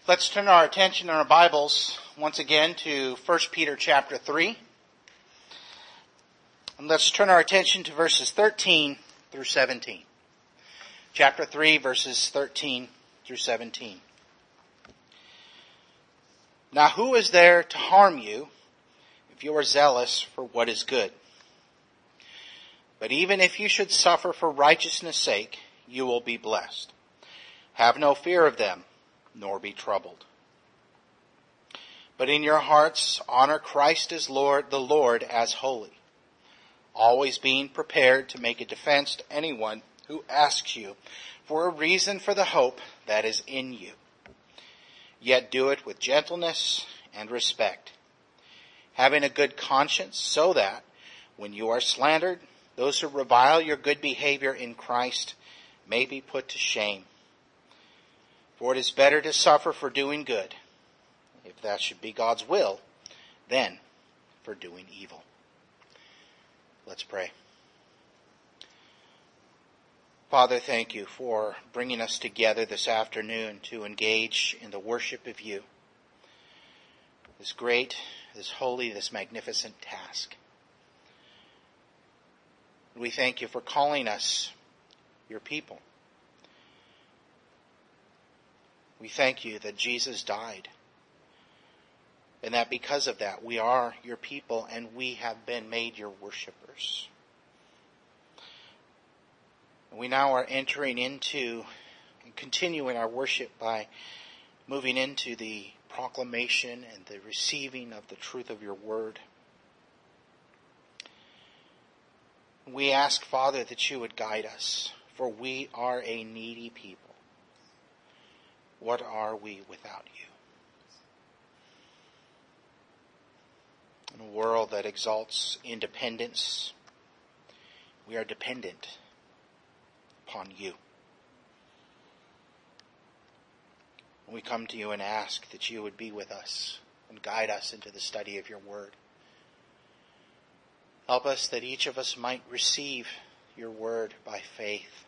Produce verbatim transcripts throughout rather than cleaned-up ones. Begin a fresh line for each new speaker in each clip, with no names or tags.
Let's turn our attention in our Bibles once again to First Peter chapter three. And let's turn our attention to verses thirteen through seventeen. Chapter three, verses thirteen through seventeen. Now who is there to harm you if you are zealous for what is good? But even if you should suffer for righteousness' sake, you will be blessed. Have no fear of them, nor be troubled. But in your hearts honor Christ as Lord, the Lord as holy, always being prepared to make a defense to anyone who asks you for a reason for the hope that is in you. Yet do it with gentleness and respect, having a good conscience, so that when you are slandered, those who revile your good behavior in Christ may be put to shame. For it is better to suffer for doing good, if that should be God's will, than for doing evil. Let's pray. Father, thank you for bringing us together this afternoon to engage in the worship of you. This great, this holy, this magnificent task. We thank you for calling us your people. We thank you that Jesus died, and that because of that we are your people and we have been made your worshipers. We now are entering into and continuing our worship by moving into the proclamation and the receiving of the truth of your word. We ask, Father, that you would guide us, for we are a needy people. What are we without you? In a world that exalts independence, we are dependent upon you. We come to you and ask that you would be with us and guide us into the study of your word. Help us that each of us might receive your word by faith,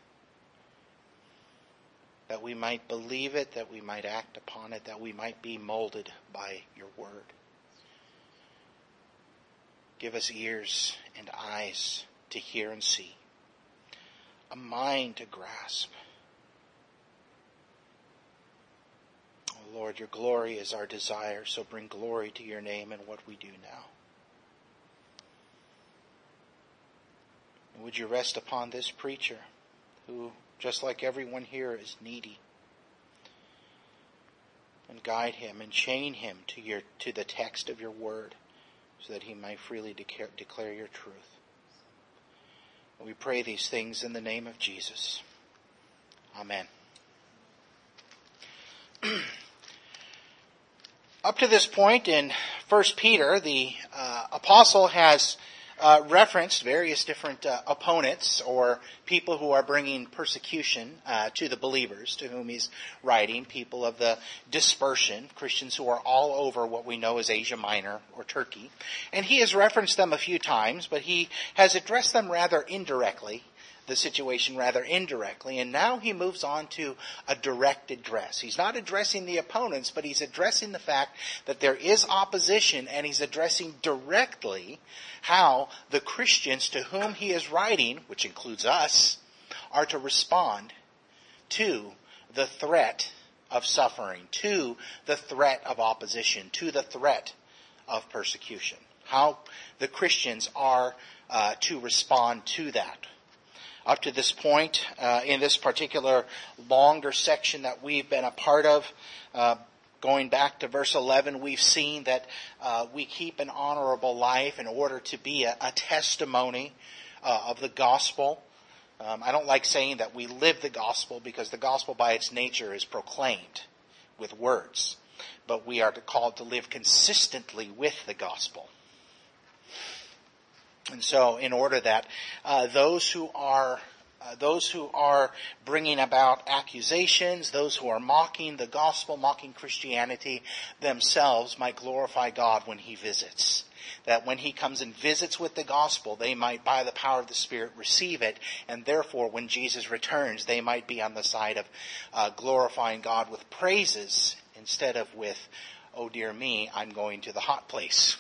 that we might believe it, that we might act upon it, that we might be molded by your word. Give us ears and eyes to hear and see, a mind to grasp. Oh Lord, your glory is our desire, so bring glory to your name in what we do now. And would you rest upon this preacher who, just like everyone here, is needy, and guide him and chain him to your to the text of your word, so that he might freely declare, declare your truth. And we pray these things in the name of Jesus. Amen. Up to this point in First Peter, the uh, apostle has Uh, referenced various different uh, opponents or people who are bringing persecution uh, to the believers to whom he's writing, people of the dispersion, Christians who are all over what we know as Asia Minor or Turkey. And he has referenced them a few times, but he has addressed them rather indirectly, the situation rather indirectly, and now he moves on to a direct address. He's not addressing the opponents, but he's addressing the fact that there is opposition, and he's addressing directly how the Christians to whom he is writing, which includes us, are to respond to the threat of suffering, to the threat of opposition, to the threat of persecution. How the Christians are uh, to respond to that. Up to this point, uh, in this particular longer section that we've been a part of, uh, going back to verse eleven, we've seen that uh, we keep an honorable life in order to be a, a testimony uh, of the gospel. Um, I don't like saying that we live the gospel, because the gospel by its nature is proclaimed with words. But we are called to live consistently with the gospel. And so, in order that uh, those who are uh, those who are bringing about accusations, those who are mocking the gospel, mocking Christianity themselves, might glorify God when he visits. That when he comes and visits with the gospel, they might, by the power of the Spirit, receive it, and therefore, when Jesus returns, they might be on the side of uh, glorifying God with praises instead of with, oh dear me, I'm going to the hot place.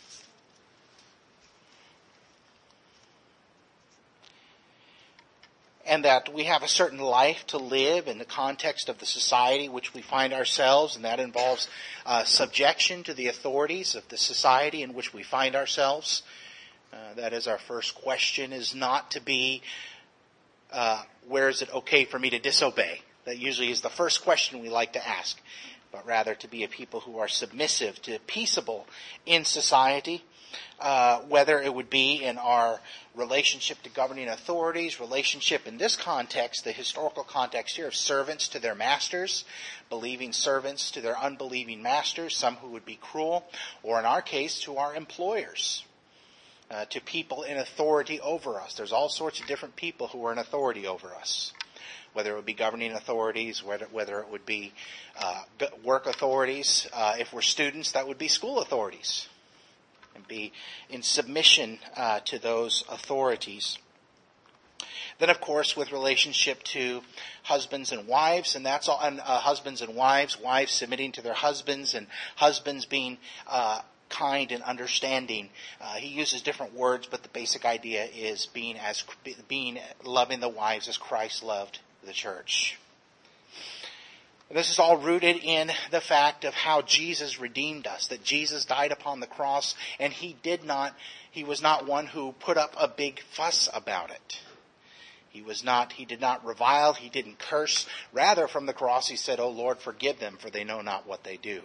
And that we have a certain life to live in the context of the society in which we find ourselves, and that involves uh, subjection to the authorities of the society in which we find ourselves. Uh, that is, our first question is not to be, uh, where is it okay for me to disobey? That usually is the first question we like to ask, but rather to be a people who are submissive, to peaceable in society. Uh, whether it would be in our relationship to governing authorities, relationship in this context, the historical context here of servants to their masters, believing servants to their unbelieving masters, some who would be cruel, or in our case, to our employers, uh, to people in authority over us. There's all sorts of different people who are in authority over us. Whether it would be governing authorities, whether, whether it would be uh, work authorities. Uh, if we're students, that would be school authorities. And be in submission uh, to those authorities. Then, of course, with relationship to husbands and wives, and that's all. And uh, husbands and wives, wives submitting to their husbands, and husbands being uh, kind and understanding. Uh, he uses different words, but the basic idea is being as being loving the wives as Christ loved the church. This is all rooted in the fact of how Jesus redeemed us, that Jesus died upon the cross, and he did not, he was not one who put up a big fuss about it. He was not, he did not revile, he didn't curse. Rather, from the cross, he said, "O Lord, forgive them, for they know not what they do."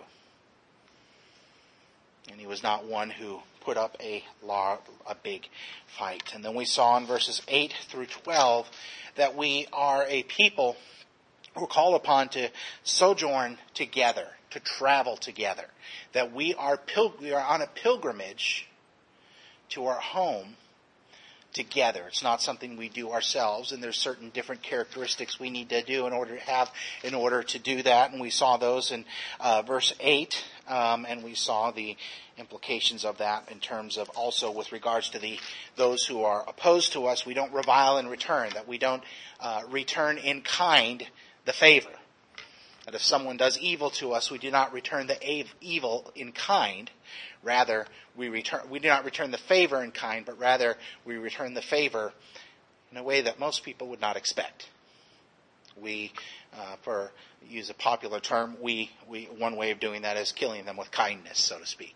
And he was not one who put up a law, a big fight. And then we saw in verses eight through twelve that we are a people we're called upon to sojourn together, to travel together. That we are pil- we are on a pilgrimage to our home together. It's not something we do ourselves, and there's certain different characteristics we need to do in order to have, in order to do that. And we saw those in uh, verse eight, um, and we saw the implications of that in terms of also with regards to the those who are opposed to us. We don't revile in return. That we don't uh, return in kind the favor. That if someone does evil to us, we do not return the evil in kind. Rather, we return, we do not return the favor in kind, but rather we return the favor in a way that most people would not expect. We, uh, for use a popular term, we, we, one way of doing that is killing them with kindness, so to speak.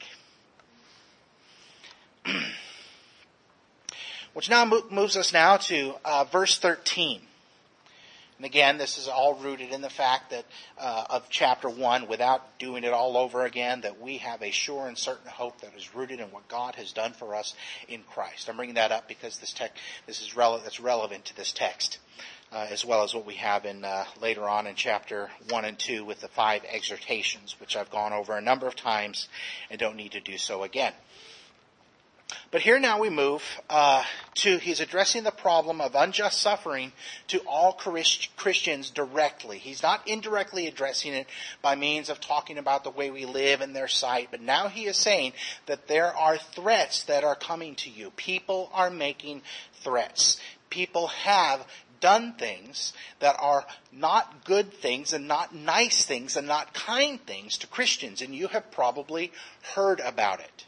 Which now moves us now to uh, verse thirteen. And again, this is all rooted in the fact that uh, of chapter one, without doing it all over again, that we have a sure and certain hope that is rooted in what God has done for us in Christ. I'm bringing that up because this text, this is rele- that's relevant to this text, uh, as well as what we have in uh, later on in chapter one and two with the five exhortations, which I've gone over a number of times and don't need to do so again. But here now we move uh, to, he's addressing the problem of unjust suffering to all Christ, Christians directly. He's not indirectly addressing it by means of talking about the way we live in their sight. But now he is saying that there are threats that are coming to you. People are making threats. People have done things that are not good things and not nice things and not kind things to Christians. And you have probably heard about it.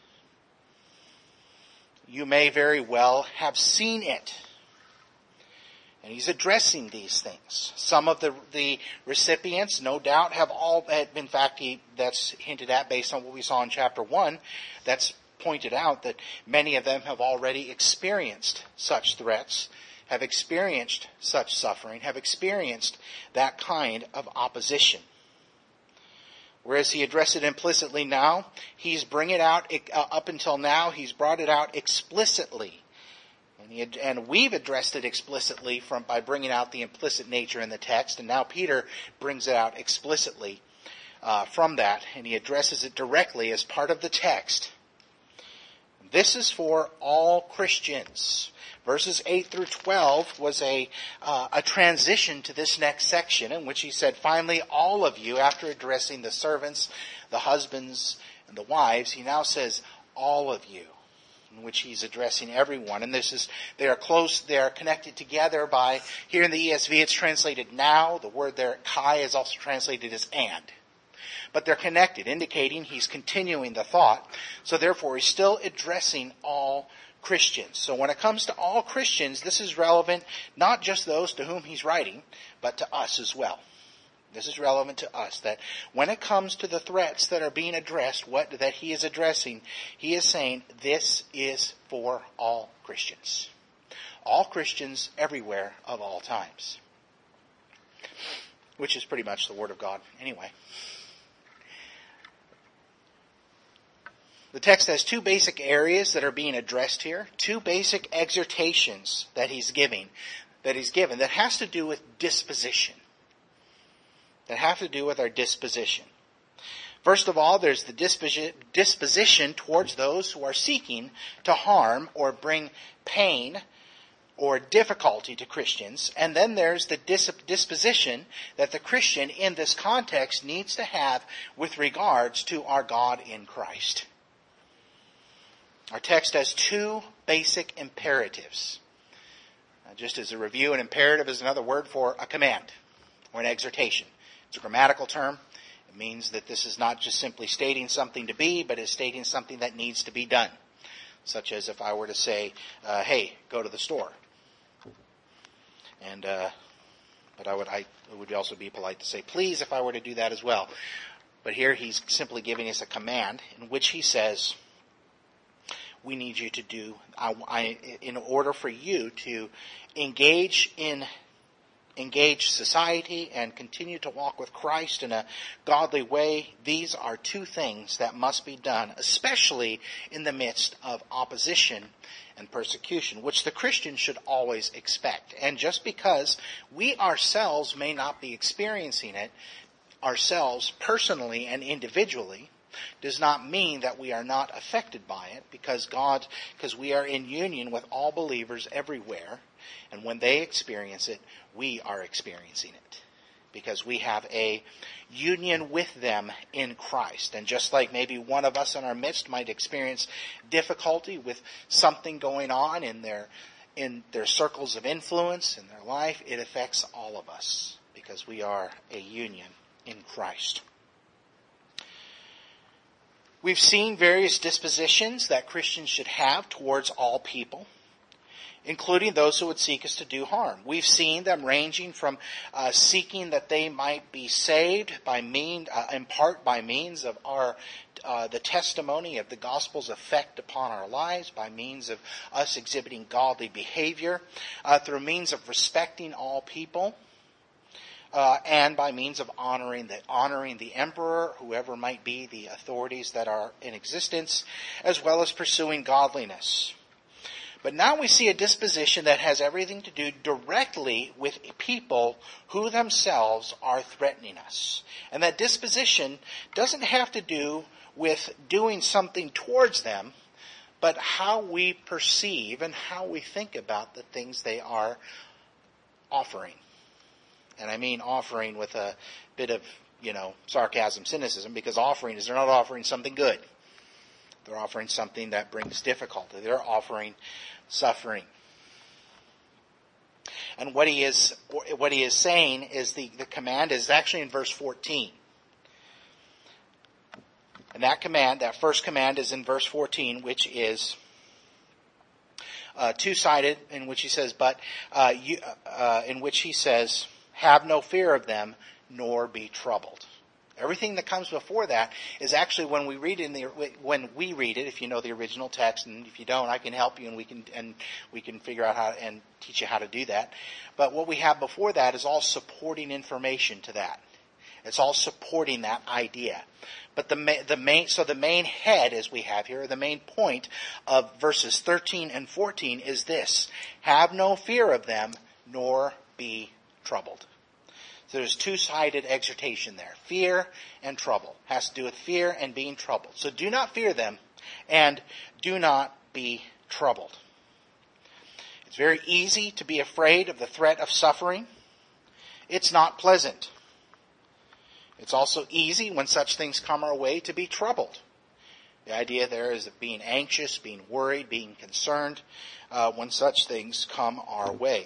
You may very well have seen it. And he's addressing these things. Some of the the recipients, no doubt, have all, in fact, he, that's hinted at based on what we saw in chapter one, that's pointed out that many of them have already experienced such threats, have experienced such suffering, have experienced that kind of opposition. Whereas he addressed it implicitly now, he's bringing it out, uh, up until now, he's brought it out explicitly. And, he had, and we've addressed it explicitly from by bringing out the implicit nature in the text, and now Peter brings it out explicitly uh, from that, and he addresses it directly as part of the text. This is for all Christians. Verses eight through twelve was a uh, a transition to this next section in which he said, finally, all of you, after addressing the servants, the husbands, and the wives, he now says, all of you, in which he's addressing everyone. And this is, they are close, they are connected together by, here in the E S V it's translated now. The word there, kai, is also translated as and. But they're connected, indicating he's continuing the thought. So therefore, he's still addressing all Christians. So when it comes to all Christians, this is relevant not just those to whom he's writing, but to us as well. This is relevant to us, that when it comes to the threats that are being addressed, what that he is addressing, he is saying this is for all Christians. All Christians everywhere of all times. Which is pretty much the Word of God anyway. The text has two basic areas that are being addressed here. Two basic exhortations that he's giving, that he's given, that has to do with disposition. That have to do with our disposition. First of all, there's the disposi- disposition towards those who are seeking to harm or bring pain or difficulty to Christians. And then there's the dis- disposition that the Christian in this context needs to have with regards to our God in Christ. Our text has two basic imperatives. Uh, just as a review, an imperative is another word for a command or an exhortation. It's a grammatical term. It means that this is not just simply stating something to be, but is stating something that needs to be done. Such as if I were to say, uh, hey, go to the store. And, uh, but I would, I, it would also be polite to say, please, if I were to do that as well. But here he's simply giving us a command in which he says, we need you to do, I, I, in order for you to engage in engage society and continue to walk with Christ in a godly way, these are two things that must be done, especially in the midst of opposition and persecution, which the Christian should always expect. And just because we ourselves may not be experiencing it ourselves personally and individually, does not mean that we are not affected by it, because God, because we are in union with all believers everywhere, and when they experience it, we are experiencing it, because we have a union with them in Christ. And just like maybe one of us in our midst might experience difficulty with something going on in their in their circles of influence in their life, it affects all of us, because we are a union in Christ. We've seen various dispositions that Christians should have towards all people, including those who would seek us to do harm. We've seen them ranging from uh, seeking that they might be saved by mean, uh, in part by means of our uh, the testimony of the gospel's effect upon our lives, by means of us exhibiting godly behavior, uh, through means of respecting all people. Uh, and by means of honoring the honoring the emperor, whoever might be the authorities that are in existence, as well as pursuing godliness. But now we see a disposition that has everything to do directly with people who themselves are threatening us. And that disposition doesn't have to do with doing something towards them, but how we perceive and how we think about the things they are offering. And I mean offering with a bit of, you know, sarcasm, cynicism, because offering is they're not offering something good. They're offering something that brings difficulty. They're offering suffering. And what he is what he is saying is the, the command is actually in verse fourteen. And that command, that first command is in verse fourteen, which is uh, two-sided, in which he says, but uh, you, uh, in which he says, have no fear of them, nor be troubled. Everything that comes before that is actually when we read it in the when we read it. If you know the original text, and if you don't, I can help you, and we can and we can figure out how and teach you how to do that. But what we have before that is all supporting information to that. It's all supporting that idea. But the the main so the main head, as we have here, the main point of verses thirteen and fourteen is this: have no fear of them, nor be troubled. So there's two-sided exhortation there. Fear and trouble. Has to do with fear and being troubled. So do not fear them, and do not be troubled. It's very easy to be afraid of the threat of suffering. It's not pleasant. It's also easy when such things come our way to be troubled. The idea there is of being anxious, being worried, being concerned uh, when such things come our way.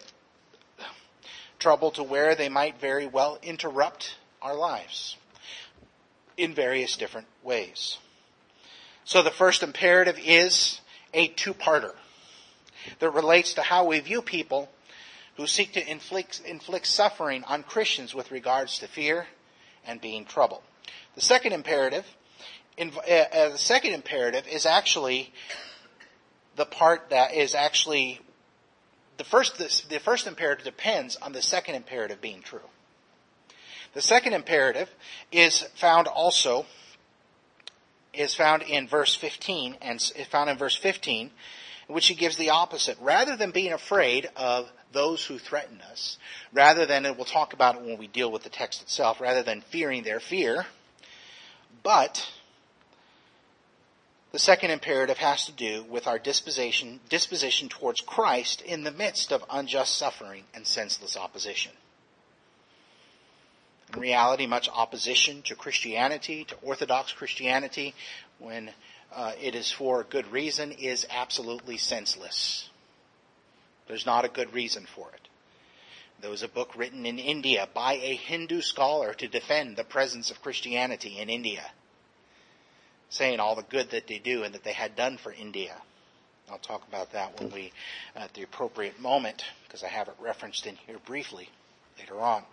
Trouble to where they might very well interrupt our lives. in various different ways. So the first imperative is a two-parter that relates to how we view people who seek to inflict, inflict suffering on Christians with regards to fear and being troubled. The second imperative, in, uh, uh, the second imperative is actually the part that is actually the first. The, the first imperative depends on the second imperative being true. The second imperative is found also is found in verse fifteen, and is found in verse fifteen, in which he gives the opposite. Rather than being afraid of those who threaten us, rather than, and we'll talk about it when we deal with the text itself, rather than fearing their fear, but the second imperative has to do with our disposition, disposition towards Christ in the midst of unjust suffering and senseless opposition. In reality, much opposition to Christianity, to Orthodox Christianity, when uh, it is for good reason, is absolutely senseless. There's not a good reason for it. There was a book written in India by a Hindu scholar to defend the presence of Christianity in India, saying all the good that they do and that they had done for India. I'll talk about that when we, at the appropriate moment, because I have it referenced in here briefly later on.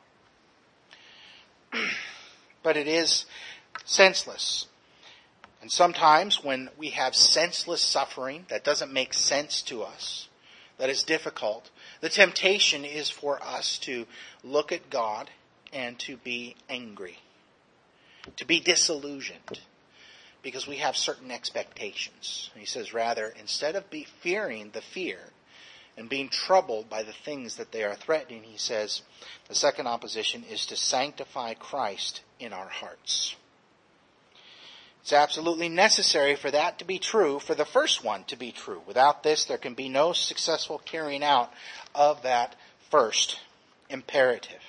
But it is senseless. And sometimes when we have senseless suffering that doesn't make sense to us, that is difficult, the temptation is for us to look at God and to be angry, to be disillusioned, because we have certain expectations. He says, rather, instead of be fearing the fear and being troubled by the things that they are threatening, he says, the second opposition is to sanctify Christ in our hearts. It's absolutely necessary for that to be true, for the first one to be true. Without this, there can be no successful carrying out of that first imperative.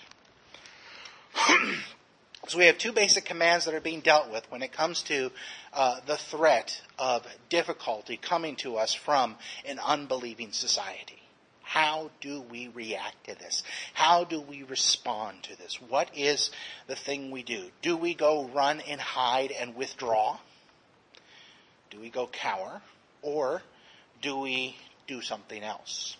So we have two basic commands that are being dealt with when it comes to uh, the threat of difficulty coming to us from an unbelieving society. How do we react to this? How do we respond to this? What is the thing we do? Do we go run and hide and withdraw? Do we go cower? Or do we do something else?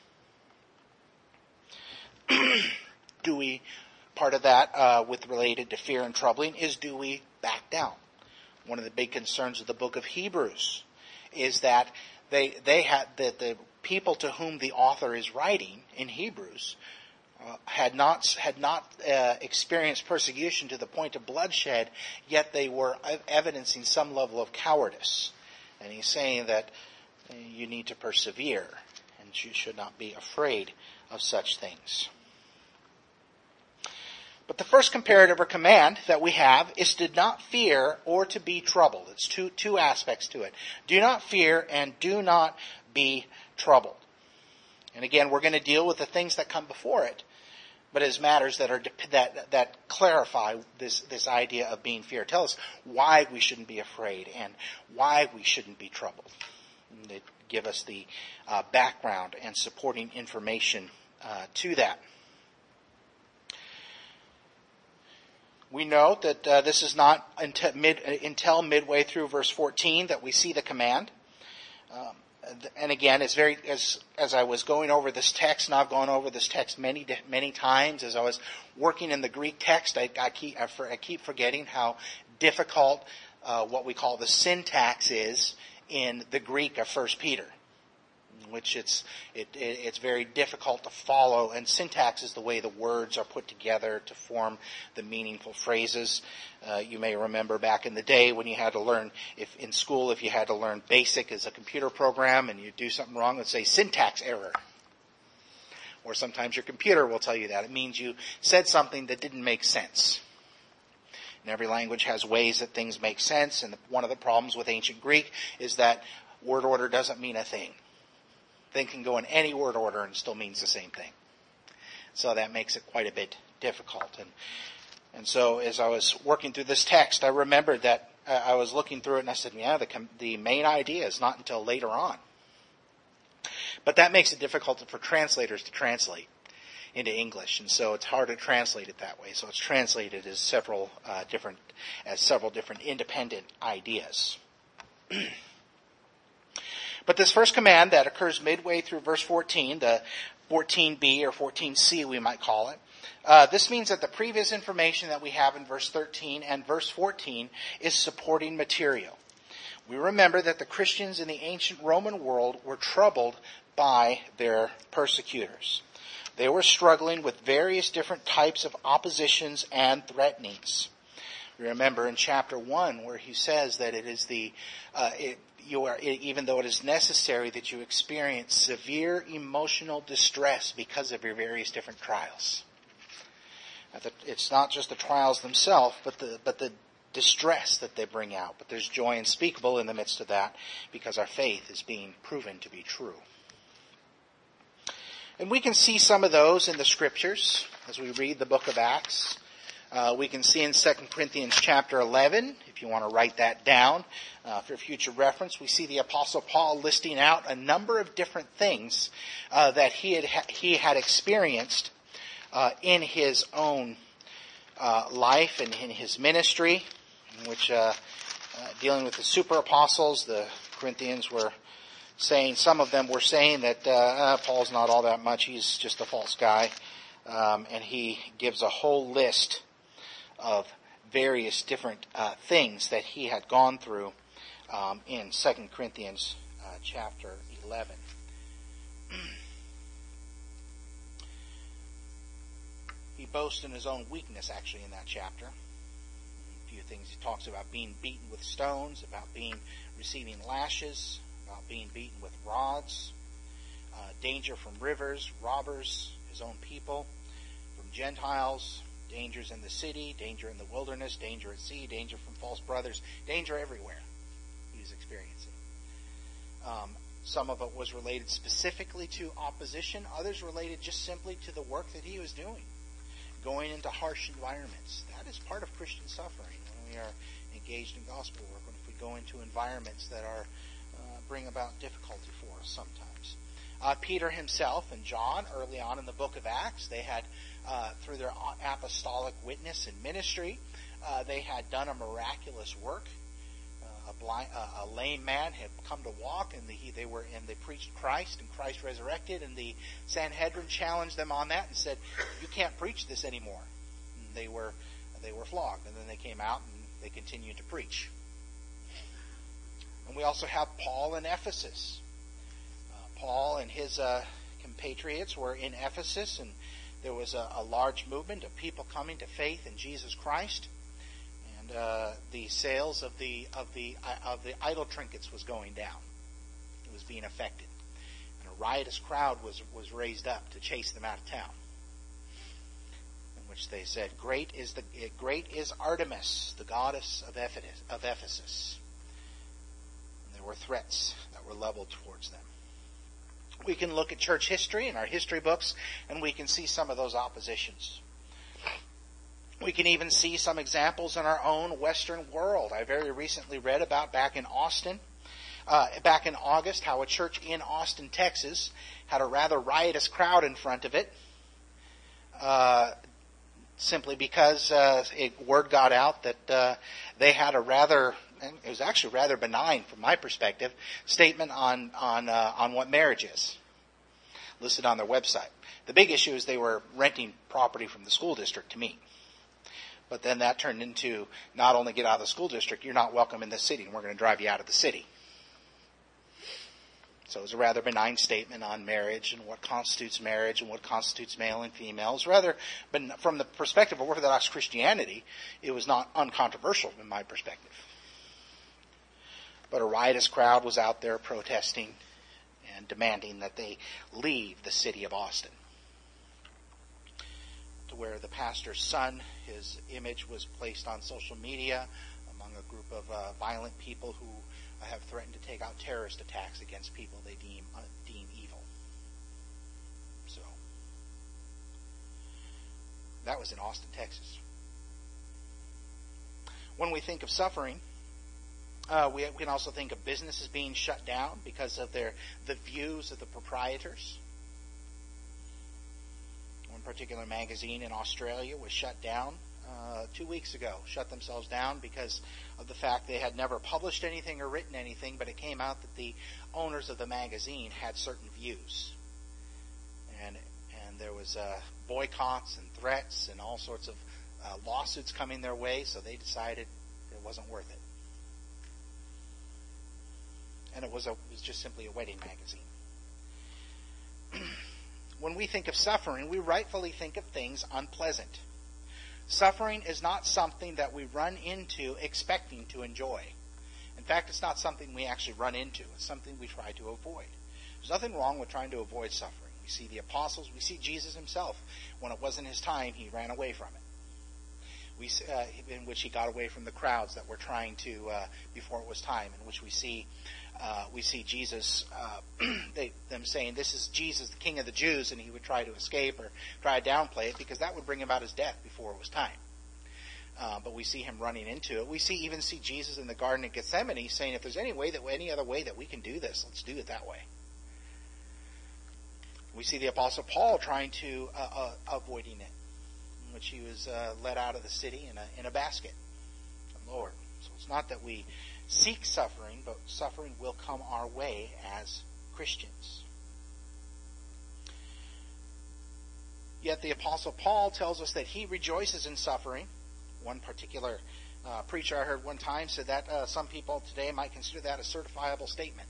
Do we, part of that uh, with related to fear and troubling is, do we back down? One of the big concerns of the book of Hebrews is that they they had that the people to whom the author is writing in Hebrews uh, had not had not uh, experienced persecution to the point of bloodshed, yet they were evidencing some level of cowardice. And he's saying that you need to persevere, and you should not be afraid of such things. But the first comparative or command that we have is to not fear or to be troubled. It's two two aspects to it. Do not fear and do not be troubled. And again, we're going to deal with the things that come before it, but as matters that are that that clarify this this idea of being fear. Tell us why we shouldn't be afraid and why we shouldn't be troubled. And they give us the uh, background and supporting information uh, to that. We note that uh, this is not until, mid, until midway through verse fourteen that we see the command. Um, and again, it's very as as I was going over this text, and I've gone over this text many many times. As I was working in the Greek text, I, I keep I, for, I keep forgetting how difficult uh, what we call the syntax is in the Greek of First Peter, which it's it, it, it's very difficult to follow. And syntax is the way the words are put together to form the meaningful phrases. Uh, you may remember back in the day when you had to learn, if in school, if you had to learn BASIC as a computer program and you do something wrong, it would say syntax error. Or sometimes your computer will tell you that. It means you said something that didn't make sense. And every language has ways that things make sense. And one of the problems with ancient Greek is that word order doesn't mean a thing. Thing can go in any word order and still means the same thing. So that makes it quite a bit difficult. And and so as I was working through this text, I remembered that uh, I was looking through it and I said, yeah, the, the main idea is not until later on. But that makes it difficult for translators to translate. into English, and so it's hard to translate it that way. So it's translated as several uh, different as several different independent ideas. But this first command that occurs midway through verse fourteen, the fourteen b or fourteen c we might call it, uh, this means that the previous information that we have in verse thirteen and verse fourteen is supporting material. We remember that the Christians in the ancient Roman world were troubled by their persecutors. They were struggling with various different types of oppositions and threatenings. We remember in chapter one where he says that it is the, uh, it, you are, it, even though it is necessary that you experience severe emotional distress because of your various different trials. It's not just the trials themselves, but the, but the distress that they bring out. But there's joy unspeakable in the midst of that because our faith is being proven to be true. And we can see some of those in the scriptures as we read the book of Acts. Uh, we can see in Second Corinthians chapter eleven, if you want to write that down uh, for future reference, we see the Apostle Paul listing out a number of different things uh, that he had he had experienced uh, in his own uh, life and in his ministry, in which uh, uh, dealing with the super apostles, the Corinthians were saying, some of them were saying that uh, uh, Paul's not all that much, he's just a false guy. Um, and he gives a whole list of various different uh, things that he had gone through um, in Second Corinthians uh, chapter eleven. He boasts in his own weakness, actually, in that chapter. A few things he talks about: being beaten with stones, about being receiving lashes, about being beaten with rods, uh, danger from rivers, robbers, his own people, from Gentiles, dangers in the city, danger in the wilderness, danger at sea, danger from false brothers, danger everywhere he's experiencing. Um, some of it was related specifically to opposition, others related just simply to the work that he was doing, going into harsh environments. That is part of Christian suffering when we are engaged in gospel work, when if we go into environments that are uh, bring about difficulty for us sometimes. Uh, Peter himself and John, early on in the book of Acts, they had, uh, through their apostolic witness and ministry, uh, they had done a miraculous work. Uh, a, blind, uh, a lame man had come to walk, and the, he, they were and they preached Christ, and Christ resurrected, and the Sanhedrin challenged them on that and said, "You can't preach this anymore." And they were they were flogged, and then they came out and they continued to preach. And we also have Paul in Ephesus. Paul and his uh, compatriots were in Ephesus, and there was a, a large movement of people coming to faith in Jesus Christ, and uh, the sales of the of the of the idol trinkets was going down. It was being affected, and a riotous crowd was was raised up to chase them out of town. In which they said, "Great is the great is Artemis, the goddess of Ephesus." Of Ephesus. And there were threats that were leveled towards them. We can look at church history in our history books, and we can see some of those oppositions. We can even see some examples in our own Western world. I very recently read about back in Austin, uh, back in August, how a church in Austin, Texas, had a rather riotous crowd in front of it, uh, simply because uh, it, word got out that uh, they had a rather... and it was actually rather benign from my perspective, statement on on uh, on what marriage is, listed on their website. The big issue is they were renting property from the school district to meet. But then that turned into not only get out of the school district, you're not welcome in this city, and we're going to drive you out of the city. So it was a rather benign statement on marriage and what constitutes marriage and what constitutes male and female. It was rather, but from the perspective of Orthodox Christianity, it was not uncontroversial from my perspective. But a riotous crowd was out there protesting and demanding that they leave the city of Austin. To where the pastor's son, his image was placed on social media among a group of uh, violent people who have threatened to take out terrorist attacks against people they deem uh, deem evil. So, that was in Austin, Texas. When we think of suffering, Uh, we, we can also think of businesses being shut down because of their the views of the proprietors. When One particular magazine in Australia was shut down uh, two weeks ago, shut themselves down because of the fact they had never published anything or written anything, but it came out that the owners of the magazine had certain views. And and there was uh, boycotts and threats and all sorts of uh, lawsuits coming their way, so they decided it wasn't worth it. And it was, a, it was just simply a wedding magazine. When we think of suffering, we rightfully think of things unpleasant. Suffering is not something that we run into expecting to enjoy. In fact, it's not something we actually run into. It's something we try to avoid. There's nothing wrong with trying to avoid suffering. We see the apostles, we see Jesus himself. When it wasn't his time, he ran away from it. We, uh, in which he got away from the crowds that were trying to, uh, before it was time, in which we see uh, we see Jesus, uh, they, them saying, this is Jesus, the King of the Jews, and he would try to escape or try to downplay it because that would bring about his death before it was time. Uh, but we see him running into it. We see even see Jesus in the Garden of Gethsemane saying, if there's any way that any other way that we can do this, let's do it that way. We see the Apostle Paul trying to uh, uh, avoiding it, in which he was uh, led out of the city in a in a basket from the Lord. So it's not that we seek suffering, but suffering will come our way as Christians. Yet the Apostle Paul tells us that he rejoices in suffering. One particular uh, preacher I heard one time said that uh, some people today might consider that a certifiable statement.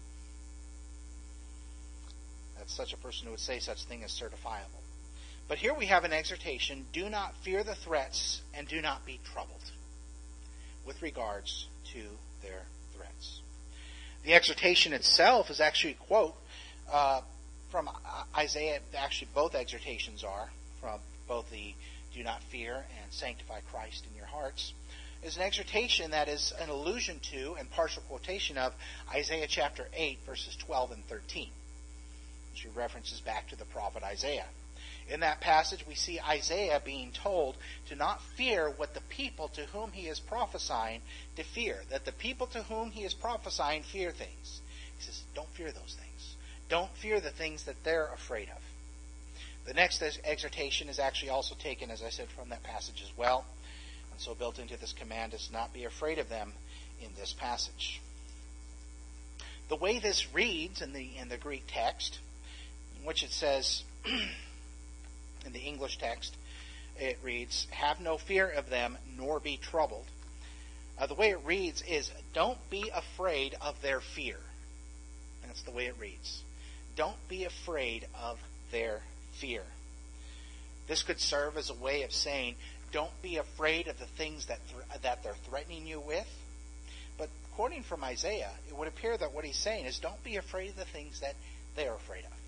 That such a person who would say such thing is certifiable. But here we have an exhortation, do not fear the threats and do not be troubled with regards to their threats. The exhortation itself is actually a quote uh, from Isaiah. Actually, both exhortations are from both the do not fear and sanctify Christ in your hearts. Is an exhortation that is an allusion to and partial quotation of Isaiah chapter eight, verses twelve and thirteen, which references back to the prophet Isaiah. In that passage, we see Isaiah being told to not fear what the people to whom he is prophesying to fear. That the people to whom he is prophesying fear things. He says, don't fear those things. Don't fear the things that they're afraid of. The next exhortation is actually also taken, as I said, from that passage as well. And so built into this command is not be afraid of them in this passage. The way this reads in the in the Greek text, in which it says... in the English text, it reads, have no fear of them, nor be troubled. Uh, the way it reads is, don't be afraid of their fear. That's the way it reads. Don't be afraid of their fear. This could serve as a way of saying, don't be afraid of the things that th- that they're threatening you with. But quoting from Isaiah, it would appear that what he's saying is, don't be afraid of the things that they're afraid of.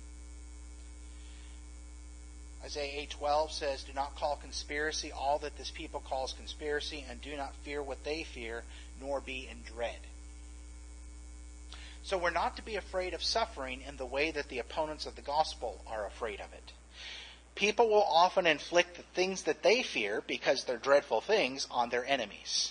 Isaiah eight twelve says, do not call conspiracy all that this people calls conspiracy, and do not fear what they fear, nor be in dread. So we're not to be afraid of suffering in the way that the opponents of the gospel are afraid of it. People will often inflict the things that they fear, because they're dreadful things, on their enemies.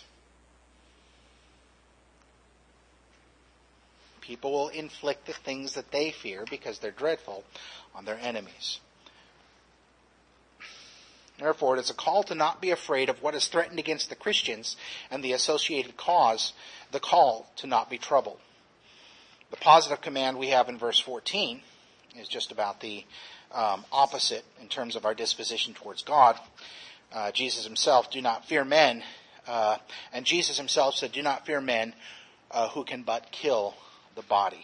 People will inflict the things that they fear, because they're dreadful, on their enemies. Therefore, it is a call to not be afraid of what is threatened against the Christians and the associated cause, the call to not be troubled. The positive command we have in verse fourteen is just about the um, opposite in terms of our disposition towards God. Uh, Jesus himself, do not fear men, uh, and Jesus himself said, do not fear men uh, who can but kill the body.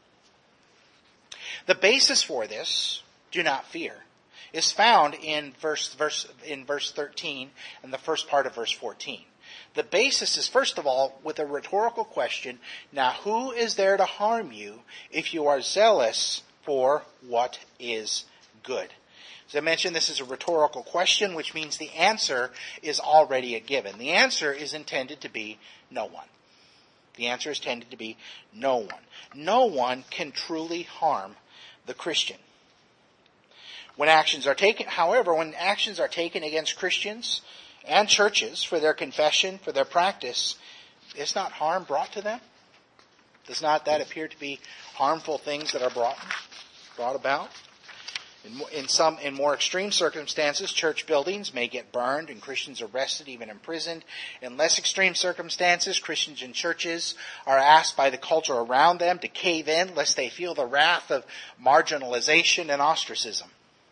The basis for this, do not fear, is found in verse verse in verse thirteen and the first part of verse fourteen. The basis is, first of all, with a rhetorical question, now who is there to harm you if you are zealous for what is good? As I mentioned, this is a rhetorical question, which means the answer is already a given. The answer is intended to be no one. The answer is intended to be no one. No one can truly harm the Christian. When actions are taken, however, when actions are taken against Christians and churches for their confession, for their practice, is not harm brought to them? Does not that appear to be harmful things that are brought, brought about? In, mo- in some, in more extreme circumstances, church buildings may get burned and Christians arrested, even imprisoned. In less extreme circumstances, Christians in churches are asked by the culture around them to cave in lest they feel the wrath of marginalization and ostracism.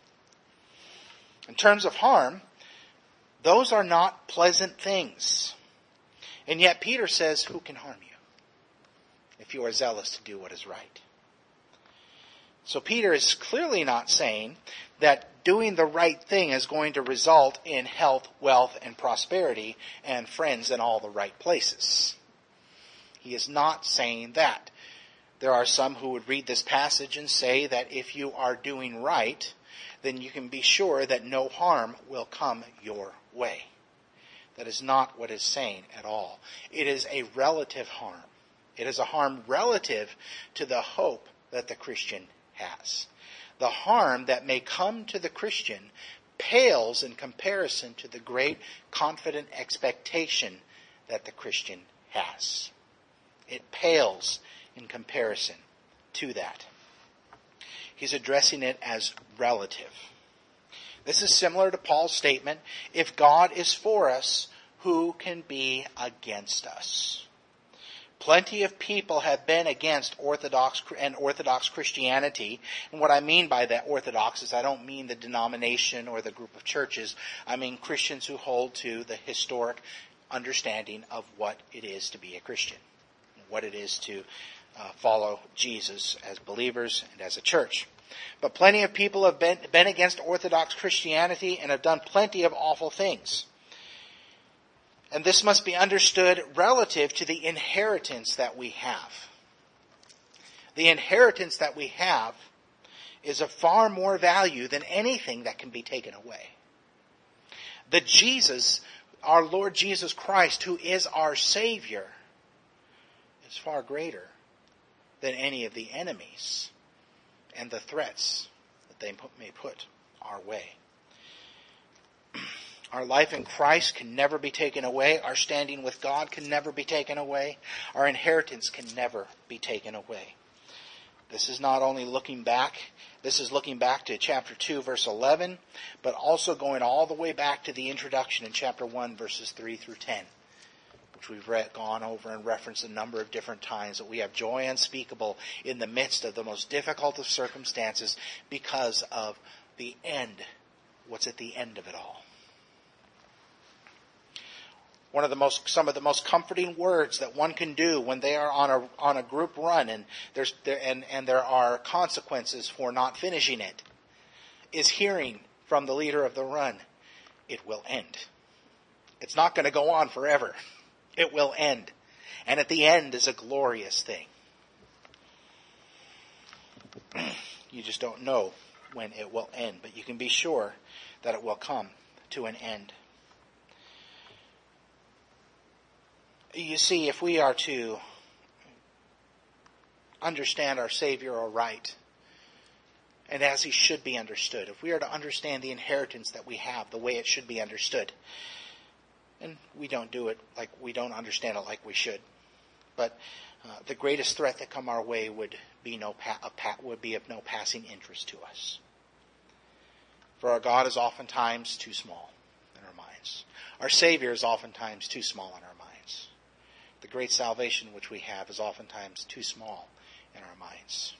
In terms of harm, those are not pleasant things. And yet Peter says, who can harm you if you are zealous to do what is right? So Peter is clearly not saying that doing the right thing is going to result in health, wealth, and prosperity and friends in all the right places. He is not saying that. There are some who would read this passage and say that if you are doing right, then you can be sure that no harm will come your way. That is not what it's saying at all. It is a relative harm. It is a harm relative to the hope that the Christian has. The harm that may come to the Christian pales in comparison to the great confident expectation that the Christian has. It pales in comparison to that. He's addressing it as relative. This is similar to Paul's statement, if God is for us, who can be against us? Plenty of people have been against Orthodox and Orthodox Christianity. And what I mean by that Orthodox is I don't mean the denomination or the group of churches. I mean Christians who hold to the historic understanding of what it is to be a Christian, what it is to uh, follow Jesus as believers and as a church. But plenty of people have been, been against Orthodox Christianity and have done plenty of awful things. And this must be understood relative to the inheritance that we have. The inheritance that we have is of far more value than anything that can be taken away. The Jesus, our Lord Jesus Christ, who is our Savior, is far greater than any of the enemies and the threats that they may put our way. Our life in Christ can never be taken away. Our standing with God can never be taken away. Our inheritance can never be taken away. This is not only looking back, this is looking back to chapter two, verse eleven, but also going all the way back to the introduction in chapter one, verses three through ten, which we've read, gone over and referenced a number of different times, that we have joy unspeakable in the midst of the most difficult of circumstances because of the end, what's at the end of it all. One of the most, some of the most comforting words that one can do when they are on a on a group run and there's there, and and there are consequences for not finishing it, is hearing from the leader of the run, "It will end." It's not going to go on forever. It will end, and at the end is a glorious thing. You just don't know when it will end, but you can be sure that it will come to an end. You see, if we are to understand our Savior aright, and as He should be understood, if we are to understand the inheritance that we have the way it should be understood, and we don't do it like we don't understand it like we should, but uh, the greatest threat that come our way would be no pa- a pa- would be of no passing interest to us. For our God is oftentimes too small in our minds. Our Savior is oftentimes too small in our minds. The great salvation which we have is oftentimes too small in our minds.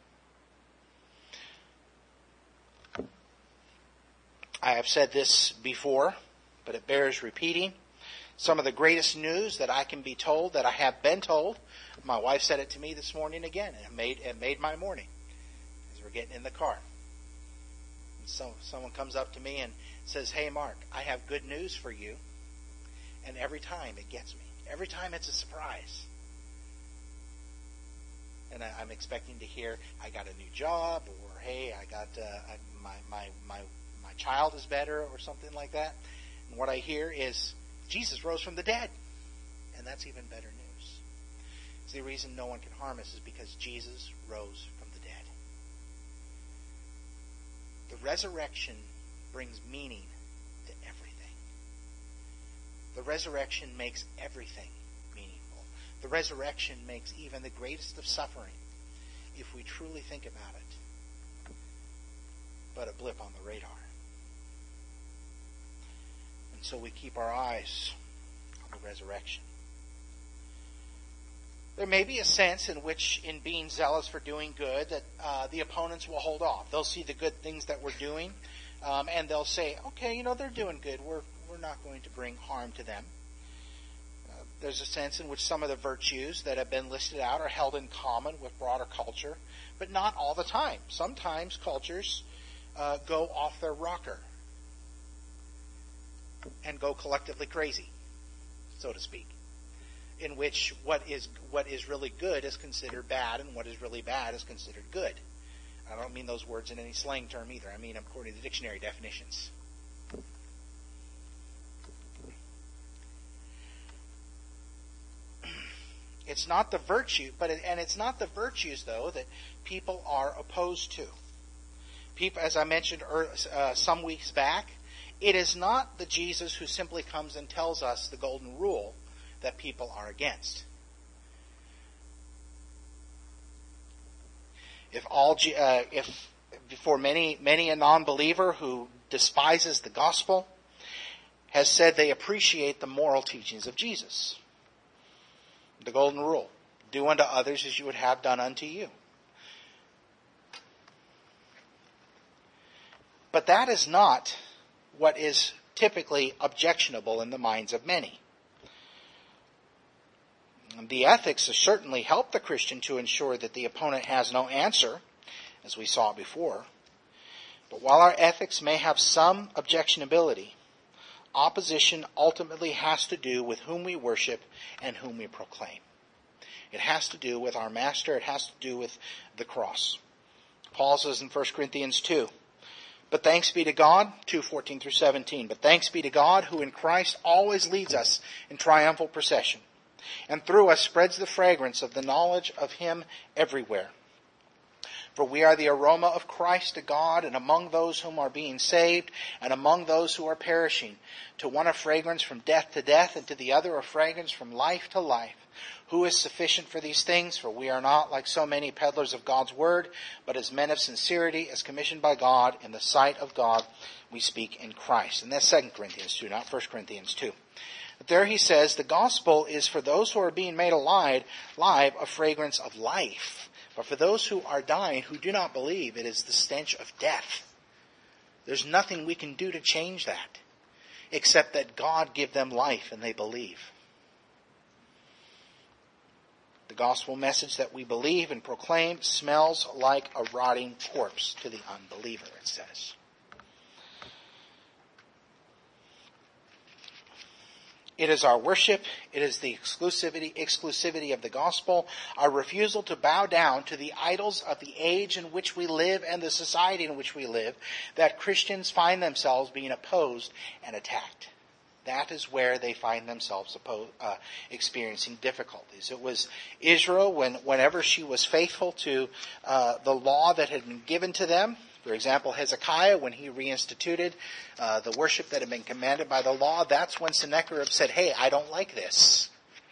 I have said this before, but it bears repeating. Some of the greatest news that I can be told, that I have been told, my wife said it to me this morning again, and it made, it made my morning as we're getting in the car. And so someone comes up to me and says, "Hey Mark, I have good news for you." And every time it gets me. Every time it's a surprise. And I, I'm expecting to hear, "I got a new job," or "Hey, I got uh, I, my my my my child is better," or something like that. And what I hear is, "Jesus rose from the dead," and that's even better news. See, the reason no one can harm us is because Jesus rose from the dead. The resurrection brings meaning to everything. The resurrection makes everything meaningful. The resurrection makes even the greatest of suffering, if we truly think about it, but a blip on the radar. And so we keep our eyes on the resurrection. There may be a sense in which, in being zealous for doing good, that uh, the opponents will hold off. They'll see the good things that we're doing, um, and they'll say, okay, you know, they're doing good. We're, we're not going to bring harm to them. Uh, there's a sense in which some of the virtues that have been listed out are held in common with broader culture, but not all the time. Sometimes cultures uh, go off their rocker and go collectively crazy, so to speak, in which what is what is really good is considered bad and what is really bad is considered good. I don't mean those words in any slang term either. I mean according to the dictionary definitions. It's not the virtue, but it, and it's not the virtues though that people are opposed to. People, as I mentioned uh, some weeks back, it is not the Jesus who simply comes and tells us the golden rule that people are against. If all, uh, if for many, many a non-believer who despises the gospel has said they appreciate the moral teachings of Jesus, the golden rule: do unto others as you would have done unto you. But that is not what is typically objectionable in the minds of many. The ethics have certainly helped the Christian to ensure that the opponent has no answer, as we saw before. But while our ethics may have some objectionability, opposition ultimately has to do with whom we worship and whom we proclaim. It has to do with our Master. It has to do with the cross. Paul says in First Corinthians two, but thanks be to God, two fourteen through seventeen, but thanks be to God who in Christ always leads us in triumphal procession, and through us spreads the fragrance of the knowledge of him everywhere. For we are the aroma of Christ to God, and among those whom are being saved, and among those who are perishing. To one a fragrance from death to death, and to the other a fragrance from life to life. Who is sufficient for these things? For we are not like so many peddlers of God's word, but as men of sincerity, as commissioned by God, in the sight of God, we speak in Christ. And that's Second Corinthians two, not First Corinthians two. But there he says, the gospel is for those who are being made alive, alive a fragrance of life. But for those who are dying, who do not believe, it is the stench of death. There's nothing we can do to change that, except that God give them life and they believe. The gospel message that we believe and proclaim smells like a rotting corpse to the unbeliever, it says. It is our worship, it is the exclusivity, exclusivity of the gospel, our refusal to bow down to the idols of the age in which we live and the society in which we live, that Christians find themselves being opposed and attacked. That is where they find themselves opposed, uh, experiencing difficulties. It was Israel, when, whenever she was faithful to uh, the law that had been given to them. For example, Hezekiah, when he reinstituted uh, the worship that had been commanded by the law, that's when Sennacherib said, hey, I don't like this.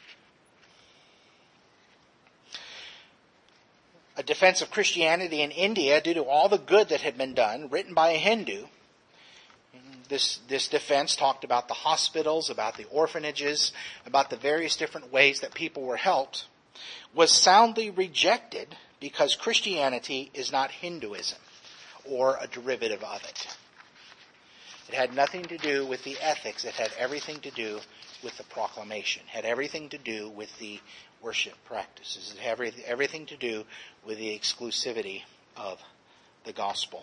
A defense of Christianity in India, due to all the good that had been done, written by a Hindu. This, this defense talked about the hospitals, about the orphanages, about the various different ways that people were helped, was soundly rejected because Christianity is not Hinduism or a derivative of it. It had nothing to do with the ethics. It had everything to do with the proclamation. It had everything to do with the worship practices. It had everything to do with the exclusivity of the gospel.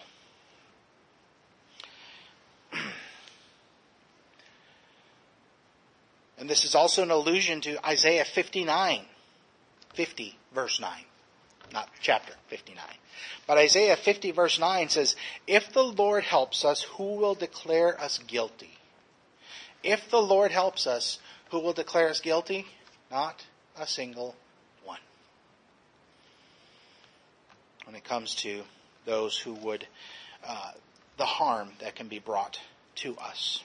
And this is also an allusion to Isaiah fifty-nine, fifty verse nine, not chapter fifty-nine. But Isaiah fifty verse nine says, if the Lord helps us, who will declare us guilty? If the Lord helps us, who will declare us guilty? Not a single one. When it comes to those who would, uh, the harm that can be brought to us.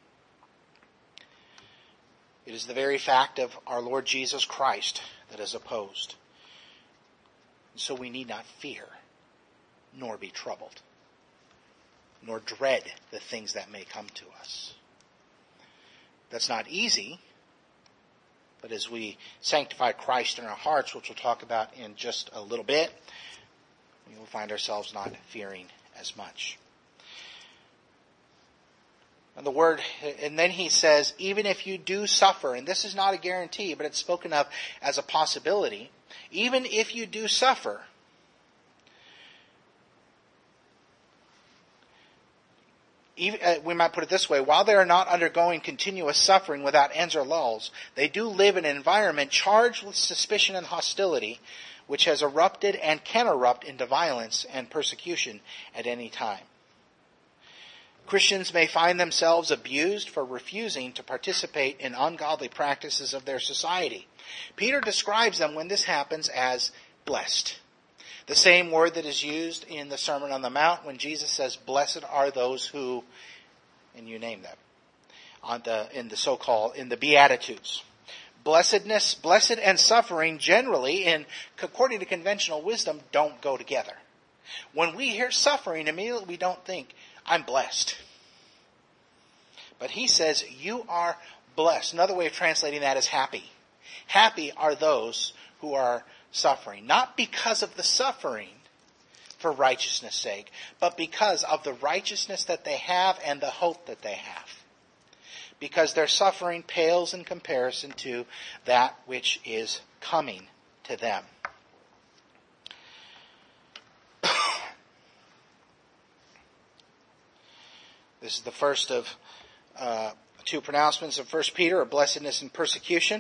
It is the very fact of our Lord Jesus Christ that is opposed. So we need not fear, nor be troubled. nor dread the things that may come to us. That's not easy, but as we sanctify Christ in our hearts, which we'll talk about in just a little bit, we will find ourselves not fearing as much. And the word, and then he says, even if you do suffer, and this is not a guarantee, but it's spoken of as a possibility, even if you do suffer, even, uh, we might put it this way, while they are not undergoing continuous suffering without ends or lulls, they do live in an environment charged with suspicion and hostility, which has erupted and can erupt into violence and persecution at any time. Christians may find themselves abused for refusing to participate in ungodly practices of their society. Peter describes them when this happens as blessed. The same word that is used in the Sermon on the Mount when Jesus says, blessed are those who, and you name them, on the, in the so-called, in the Beatitudes. Blessedness, blessed and suffering generally, in, according to conventional wisdom, don't go together. When we hear suffering, immediately we don't think, I'm blessed. But he says, you are blessed. Another way of translating that is happy. Happy are those who are suffering. Not because of the suffering for righteousness' sake, but because of the righteousness that they have and the hope that they have. Because their suffering pales in comparison to that which is coming to them. This is the first of uh, two pronouncements of First Peter, of blessedness and persecution.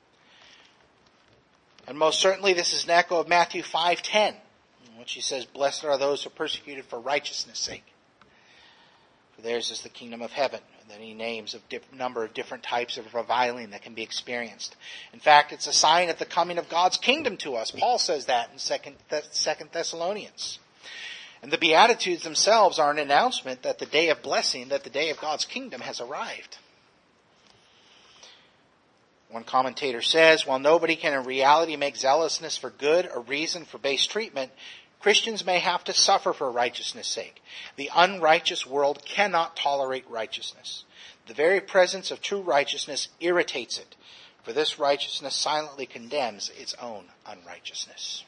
And most certainly this is an echo of Matthew five ten, in which he says, blessed are those who are persecuted for righteousness' sake, for theirs is the kingdom of heaven. And then he names a diff- number of different types of reviling that can be experienced. In fact, it's a sign of the coming of God's kingdom to us. Paul says that in Second Thessalonians. And the Beatitudes themselves are an announcement that the day of blessing, that the day of God's kingdom has arrived. One commentator says, while nobody can in reality make zealousness for good a reason for base treatment, Christians may have to suffer for righteousness' sake. The unrighteous world cannot tolerate righteousness. The very presence of true righteousness irritates it, for this righteousness silently condemns its own unrighteousness.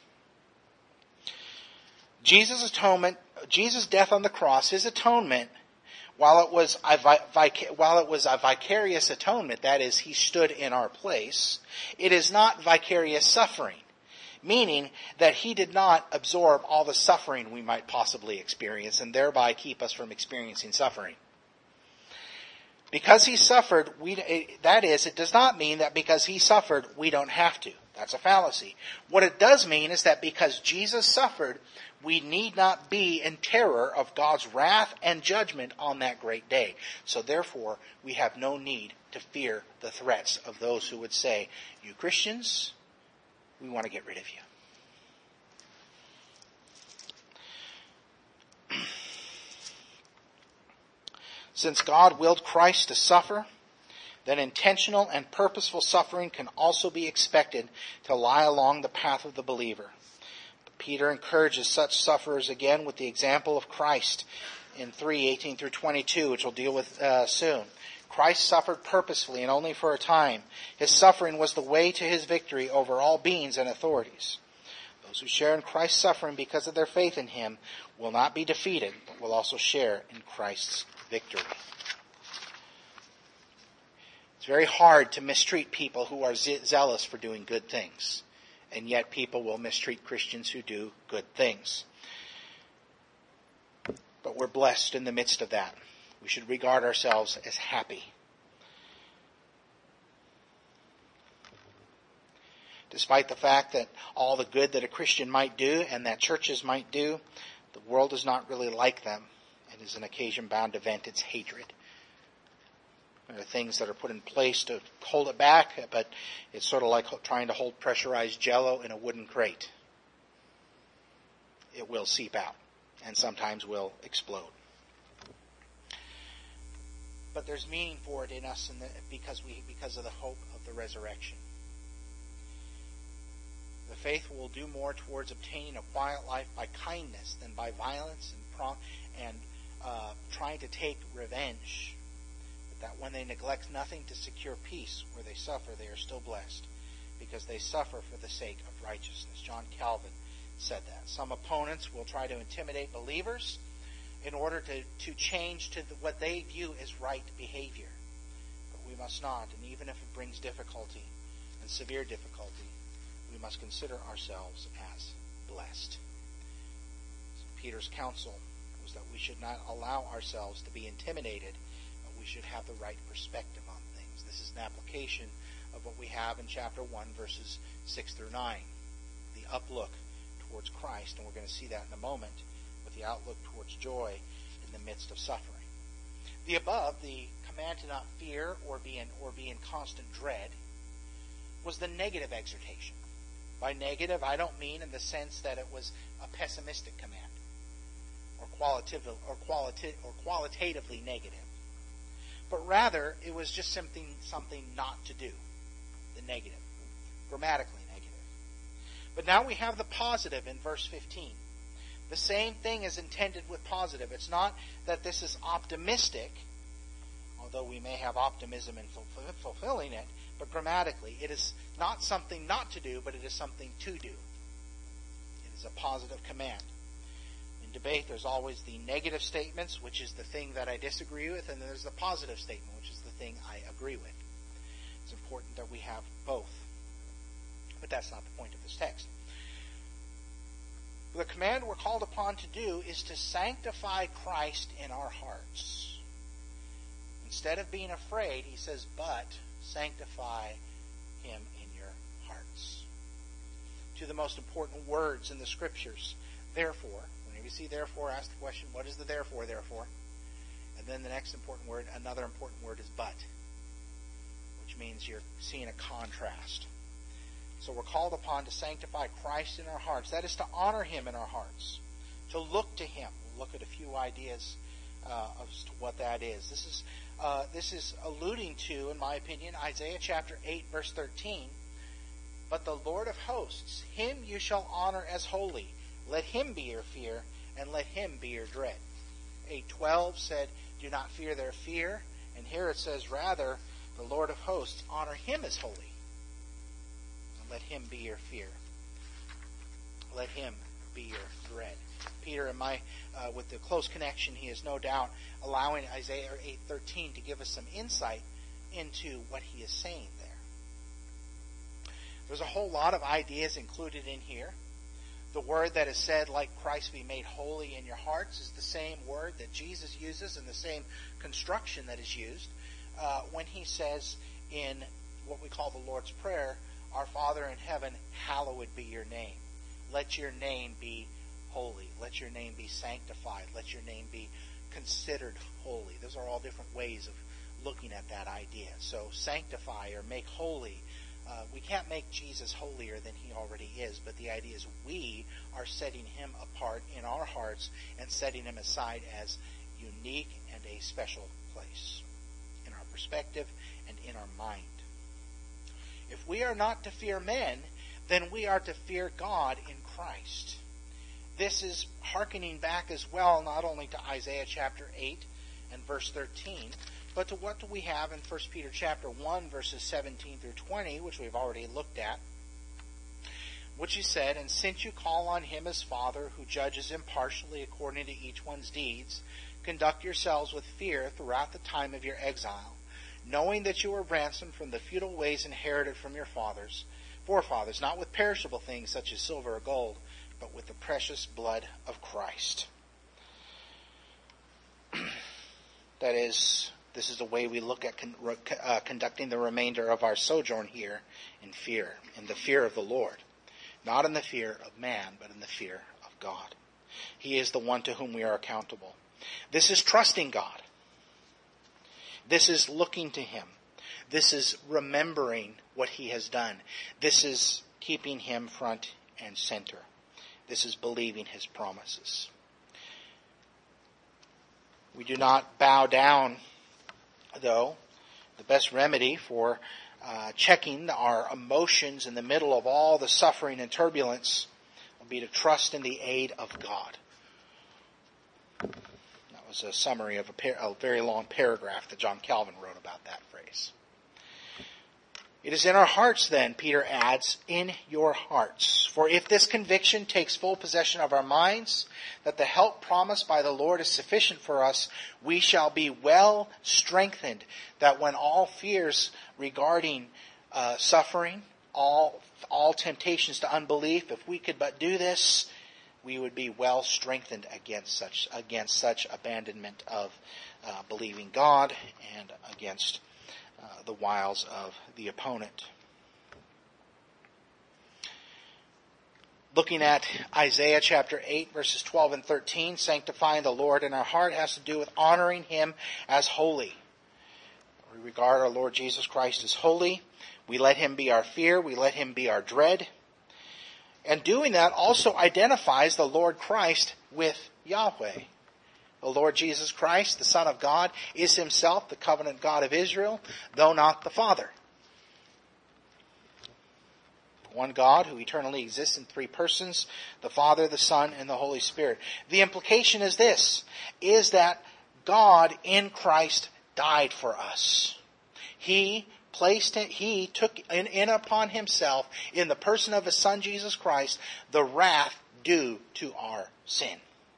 Jesus' atonement, Jesus' death on the cross, his atonement, while it was a vic- while it was a vicarious atonement, that is, he stood in our place, it is not vicarious suffering, meaning that he did not absorb all the suffering we might possibly experience and thereby keep us from experiencing suffering. Because he suffered, we, that is, it does not mean that because he suffered, we don't have to. That's a fallacy. What it does mean is that because Jesus suffered, we need not be in terror of God's wrath and judgment on that great day. So therefore, we have no need to fear the threats of those who would say, you Christians, we want to get rid of you. Since God willed Christ to suffer, then intentional and purposeful suffering can also be expected to lie along the path of the believer. But Peter encourages such sufferers again with the example of Christ in three eighteen through twenty-two, which we'll deal with uh, soon. Christ suffered purposefully and only for a time. His suffering was the way to his victory over all beings and authorities. Those who share in Christ's suffering because of their faith in him will not be defeated, but will also share in Christ's victory. It's very hard to mistreat people who are ze- zealous for doing good things. And yet people will mistreat Christians who do good things. But we're blessed in the midst of that. We should regard ourselves as happy. Despite the fact that all the good that a Christian might do and that churches might do, the world does not really like them. It is an occasion-bound to vent its hatred. There are things that are put in place to hold it back, but it's sort of like trying to hold pressurized Jell-O in a wooden crate. It will seep out and sometimes will explode. But there's meaning for it in us in the, because we because of the hope of the resurrection. The faithful will do more towards obtaining a quiet life by kindness than by violence and prom- and uh, trying to take revenge, but that when they neglect nothing to secure peace where they suffer, they are still blessed, because they suffer for the sake of righteousness. John Calvin said that. Some opponents will try to intimidate believers in order to, to change to the, what they view as right behavior. But we must not, and even if it brings difficulty and severe difficulty, we must consider ourselves as blessed. So Peter's counsel was that we should not allow ourselves to be intimidated, but we should have the right perspective on things. This is an application of what we have in chapter one, verses six through nine. The uplook towards Christ, and we're going to see that in a moment, with the outlook towards joy in the midst of suffering. The above, the command to not fear or be in, or be in constant dread, was the negative exhortation. By negative, I don't mean in the sense that it was a pessimistic command, or qualitative, or qualitative, or qualitatively negative, but rather it was just something something not to do. The negative, grammatically negative. But now we have the positive in verse fifteen. The same thing is intended with positive. It's not that this is optimistic, although we may have optimism in fulfilling it, but grammatically it is not something not to do, but it is something to do. It is a positive command. In debate, there's always the negative statements, which is the thing that I disagree with, and there's the positive statement, which is the thing I agree with. It's important that we have both. But that's not the point of this text. The command we're called upon to do is to sanctify Christ in our hearts. Instead of being afraid, he says, but sanctify him in your hearts. Two of the most important words in the Scriptures. Therefore, whenever you see therefore, ask the question, what is the therefore, therefore? And then the next important word, another important word is but, which means you're seeing a contrast. So we're called upon to sanctify Christ in our hearts. That is to honor him in our hearts, to look to him. We'll look at a few ideas uh, as to what that is. This is uh, this is alluding to, in my opinion, Isaiah chapter eight, verse thirteen. But the Lord of hosts, him you shall honor as holy. Let him be your fear, and let him be your dread. eight twelve said, do not fear their fear. And here it says, rather, the Lord of hosts, honor him as holy. Let him be your fear. Let him be your dread. Peter, in my, uh, with the close connection, he is no doubt allowing Isaiah eight thirteen to give us some insight into what he is saying there. There's a whole lot of ideas included in here. The word that is said, like Christ be made holy in your hearts, is the same word that Jesus uses and the same construction that is used uh, when he says in what we call the Lord's Prayer, our Father in heaven, hallowed be your name. Let your name be holy. Let your name be sanctified. Let your name be considered holy. Those are all different ways of looking at that idea. So sanctify or make holy. Uh, we can't make Jesus holier than he already is, but the idea is we are setting him apart in our hearts and setting him aside as unique and a special place in our perspective and in our mind. If we are not to fear men, then we are to fear God in Christ. This is hearkening back as well, not only to Isaiah chapter eight and verse thirteen, but to what do we have in First Peter chapter one, verses seventeen through twenty, which we've already looked at, which he said, and since you call on him as Father, who judges impartially according to each one's deeds, conduct yourselves with fear throughout the time of your exile, knowing that you were ransomed from the futile ways inherited from your fathers, forefathers, not with perishable things such as silver or gold, but with the precious blood of Christ. That is, this is the way we look at con- uh, conducting the remainder of our sojourn here in fear, in the fear of the Lord. Not in the fear of man, but in the fear of God. He is the one to whom we are accountable. This is trusting God. This is looking to him. This is remembering what he has done. This is keeping him front and center. This is believing his promises. We do not bow down, though. The best remedy for uh, checking our emotions in the middle of all the suffering and turbulence will be to trust in the aid of God. Now, was a summary of a, par- a very long paragraph that John Calvin wrote about that phrase. It is in our hearts then, Peter adds, in your hearts. For if this conviction takes full possession of our minds, that the help promised by the Lord is sufficient for us, we shall be well strengthened, that when all fears regarding uh, suffering, all all temptations to unbelief, if we could but do this, we would be well strengthened against such against such abandonment of uh, believing God and against Uh, the wiles of the opponent. Looking at Isaiah chapter eight, verses twelve and thirteen, sanctifying the Lord in our heart has to do with honoring Him as holy. We regard our Lord Jesus Christ as holy. We let Him be our fear. We let Him be our dread. And doing that also identifies the Lord Christ with Yahweh. The Lord Jesus Christ, the Son of God, is Himself the covenant God of Israel, though not the Father. One God who eternally exists in three persons, the Father, the Son, and the Holy Spirit. The implication is this, is that God in Christ died for us. He placed, He took in, in upon Himself, in the person of His Son Jesus Christ, the wrath due to our sin.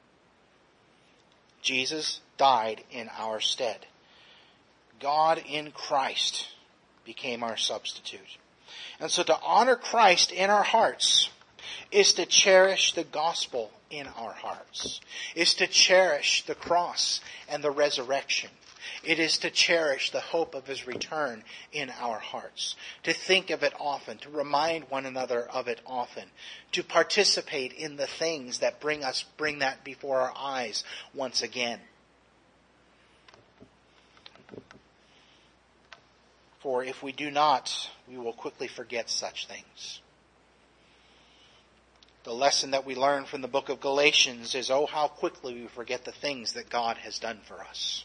Jesus died in our stead. God in Christ became our substitute. And so to honor Christ in our hearts is to cherish the gospel in our hearts, is to cherish the cross and the resurrection. It is to cherish the hope of His return in our hearts, to think of it often, to remind one another of it often, to participate in the things that bring us, bring that before our eyes once again. For if we do not, we will quickly forget such things. The lesson that we learn from the book of Galatians is, oh, how quickly we forget the things that God has done for us.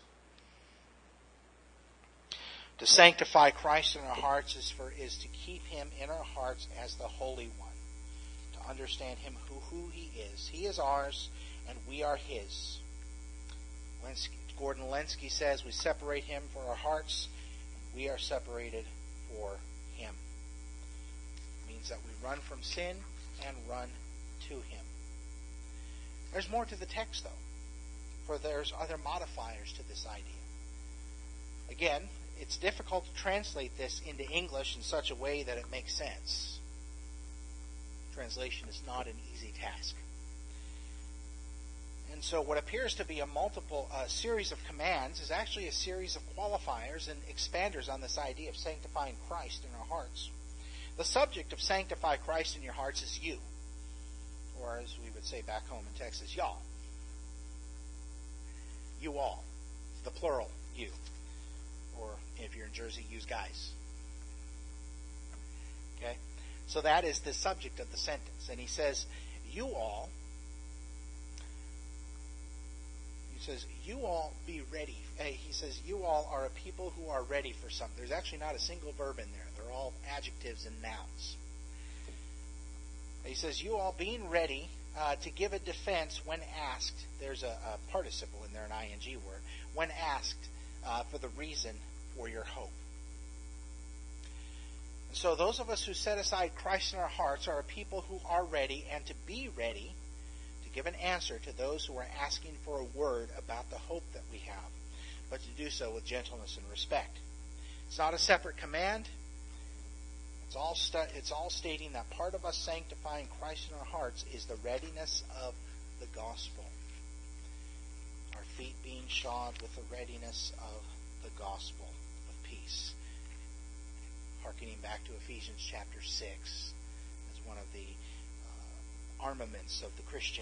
To sanctify Christ in our hearts is for is to keep Him in our hearts as the Holy One. To understand Him who, who He is. He is ours and we are His. Lenski, Gordon Lenski says we separate Him for our hearts and we are separated for Him. It means that we run from sin and run to Him. There's more to the text though. For there's other modifiers to this idea. Again, it's difficult to translate this into English in such a way that it makes sense. Translation is not an easy task. And so what appears to be a multiple uh, series of commands is actually a series of qualifiers and expanders on this idea of sanctifying Christ in our hearts. The subject of sanctify Christ in your hearts is you. Or as we would say back home in Texas, y'all. You all. The plural, you. Or if you're in Jersey, use guys. Okay? So that is the subject of the sentence. And he says, you all, he says, you all be ready. He says, you all are a people who are ready for something. There's actually not a single verb in there. They're all adjectives and nouns. He says, you all being ready uh, to give a defense when asked. There's a, a participle in there, an ing word. When asked uh, for the reason for your hope. And so those of us who set aside Christ in our hearts are a people who are ready and to be ready to give an answer to those who are asking for a word about the hope that we have, but to do so with gentleness and respect. It's not a separate command. It's all, stu- it's all stating that part of us sanctifying Christ in our hearts is the readiness of the gospel. Our feet being shod with the readiness of the gospel of peace. Harkening back to Ephesians chapter six as one of the uh, armaments of the Christian.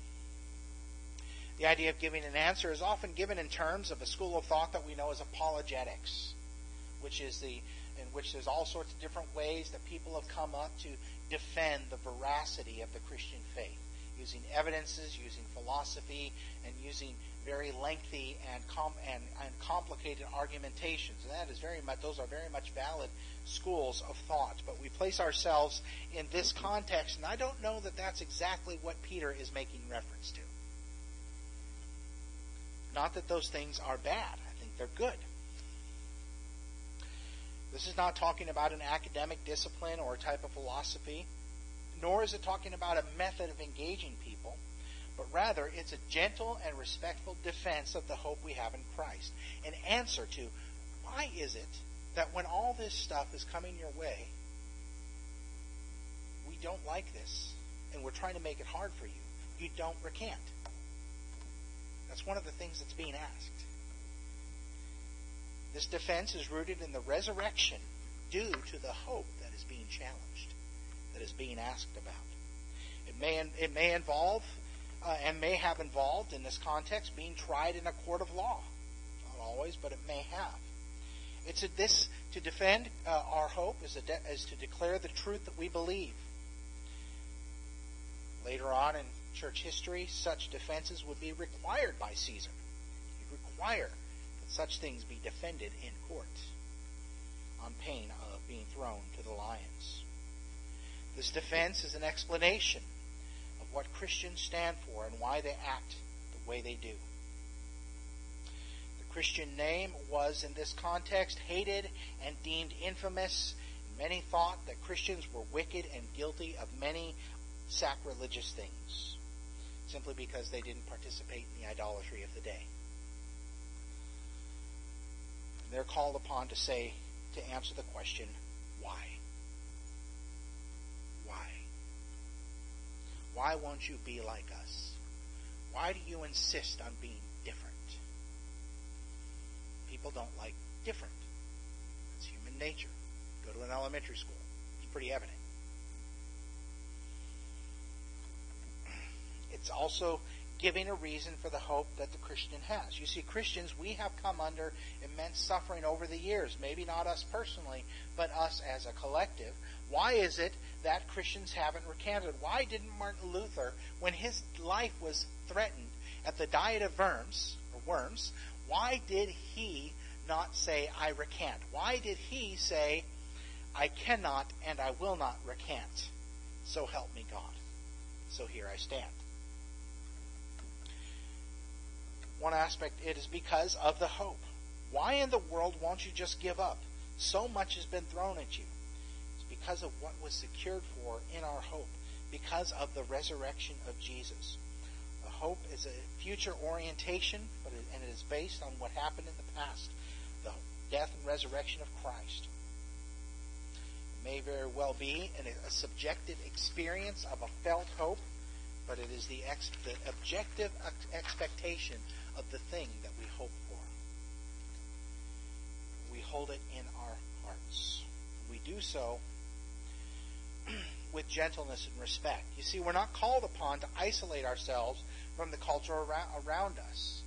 The idea of giving an answer is often given in terms of a school of thought that we know as apologetics, which is the in which there's all sorts of different ways that people have come up to defend the veracity of the Christian faith, using evidences, using philosophy, and using very lengthy and com- and, and complicated argumentations. And that is very much; those are very much valid schools of thought. But we place ourselves in this context, and I don't know that that's exactly what Peter is making reference to. Not that those things are bad. I think they're good. This is not talking about an academic discipline or a type of philosophy, nor is it talking about a method of engaging people, but rather it's a gentle and respectful defense of the hope we have in Christ. An answer to, why is it that when all this stuff is coming your way, we don't like this, and we're trying to make it hard for you, you don't recant? That's one of the things that's being asked. This defense is rooted in the resurrection due to the hope that is being challenged, that is being asked about. It may, it may involve, uh, and may have involved in this context, being tried in a court of law. Not always, but it may have. It's a, this, to defend uh, our hope is, a de- is to declare the truth that we believe. Later on in church history, such defenses would be required by Caesar. He'd require that such things be defended in court on pain of being thrown to the lions. This defense is an explanation of what Christians stand for and why they act the way they do. The Christian name was, in this context, hated and deemed infamous. Many thought that Christians were wicked and guilty of many sacrilegious things, simply because they didn't participate in the idolatry of the day. And they're called upon to say, to answer the question, why? Why? Why won't you be like us? Why do you insist on being different? People don't like different. That's human nature. Go to an elementary school. It's pretty evident. It's also giving a reason for the hope that the Christian has. You see, Christians, we have come under immense suffering over the years. Maybe not us personally, but us as a collective. Why is it that Christians haven't recanted? Why didn't Martin Luther, when his life was threatened at the Diet of Worms, or Worms, why did he not say, I recant? Why did he say, I cannot and I will not recant? So help me God. So here I stand. One aspect, it is because of the hope. Why in the world won't you just give up? So much has been thrown at you. It's because of what was secured for in our hope, because of the resurrection of Jesus. The hope is a future orientation, but it, and it is based on what happened in the past, the death and resurrection of Christ. It may very well be an, a subjective experience of a felt hope, but it is the, ex, the objective ex- expectation of the thing that we hope for. We hold it in our hearts. We do so with gentleness and respect. You see, we're not called upon to isolate ourselves from the culture around, around us.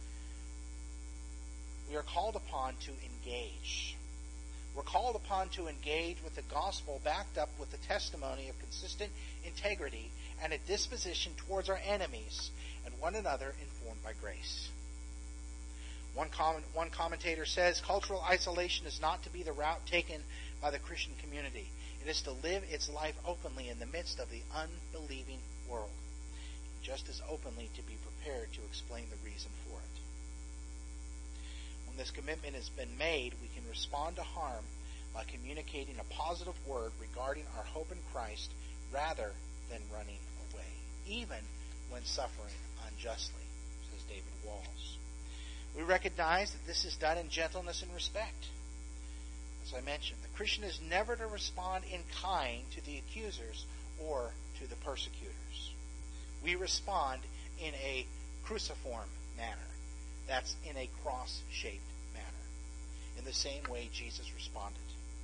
We are called upon to engage. We're called upon to engage with the gospel backed up with the testimony of consistent integrity and a disposition towards our enemies and one another informed by grace. One, comment, one commentator says, cultural isolation is not to be the route taken by the Christian community. It is to live its life openly in the midst of the unbelieving world, just as openly to be prepared to explain the reason for it. When this commitment has been made, we can respond to harm by communicating a positive word regarding our hope in Christ rather than running away, even when suffering unjustly, says David Walls. We recognize that this is done in gentleness and respect. As I mentioned, the Christian is never to respond in kind to the accusers or to the persecutors. We respond in a cruciform manner. That's in a cross-shaped manner, in the same way Jesus responded.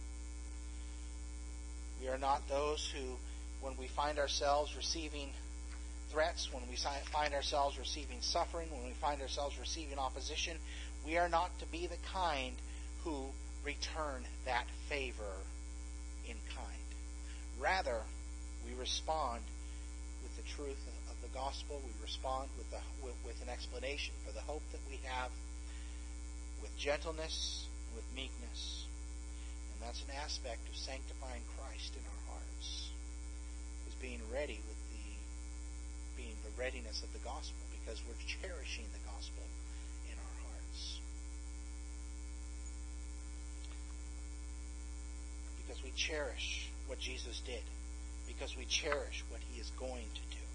We are not those who, when we find ourselves receiving threats, when we find ourselves receiving suffering, when we find ourselves receiving opposition, we are not to be the kind who return that favor in kind. Rather, we respond with the truth of the gospel. We respond with, the, with, with an explanation for the hope that we have, with gentleness, with meekness. And that's an aspect of sanctifying Christ in our hearts, is being ready with the being the readiness of the gospel, because we're cherishing the gospel in our because we cherish what Jesus did, because we cherish what he is going to do.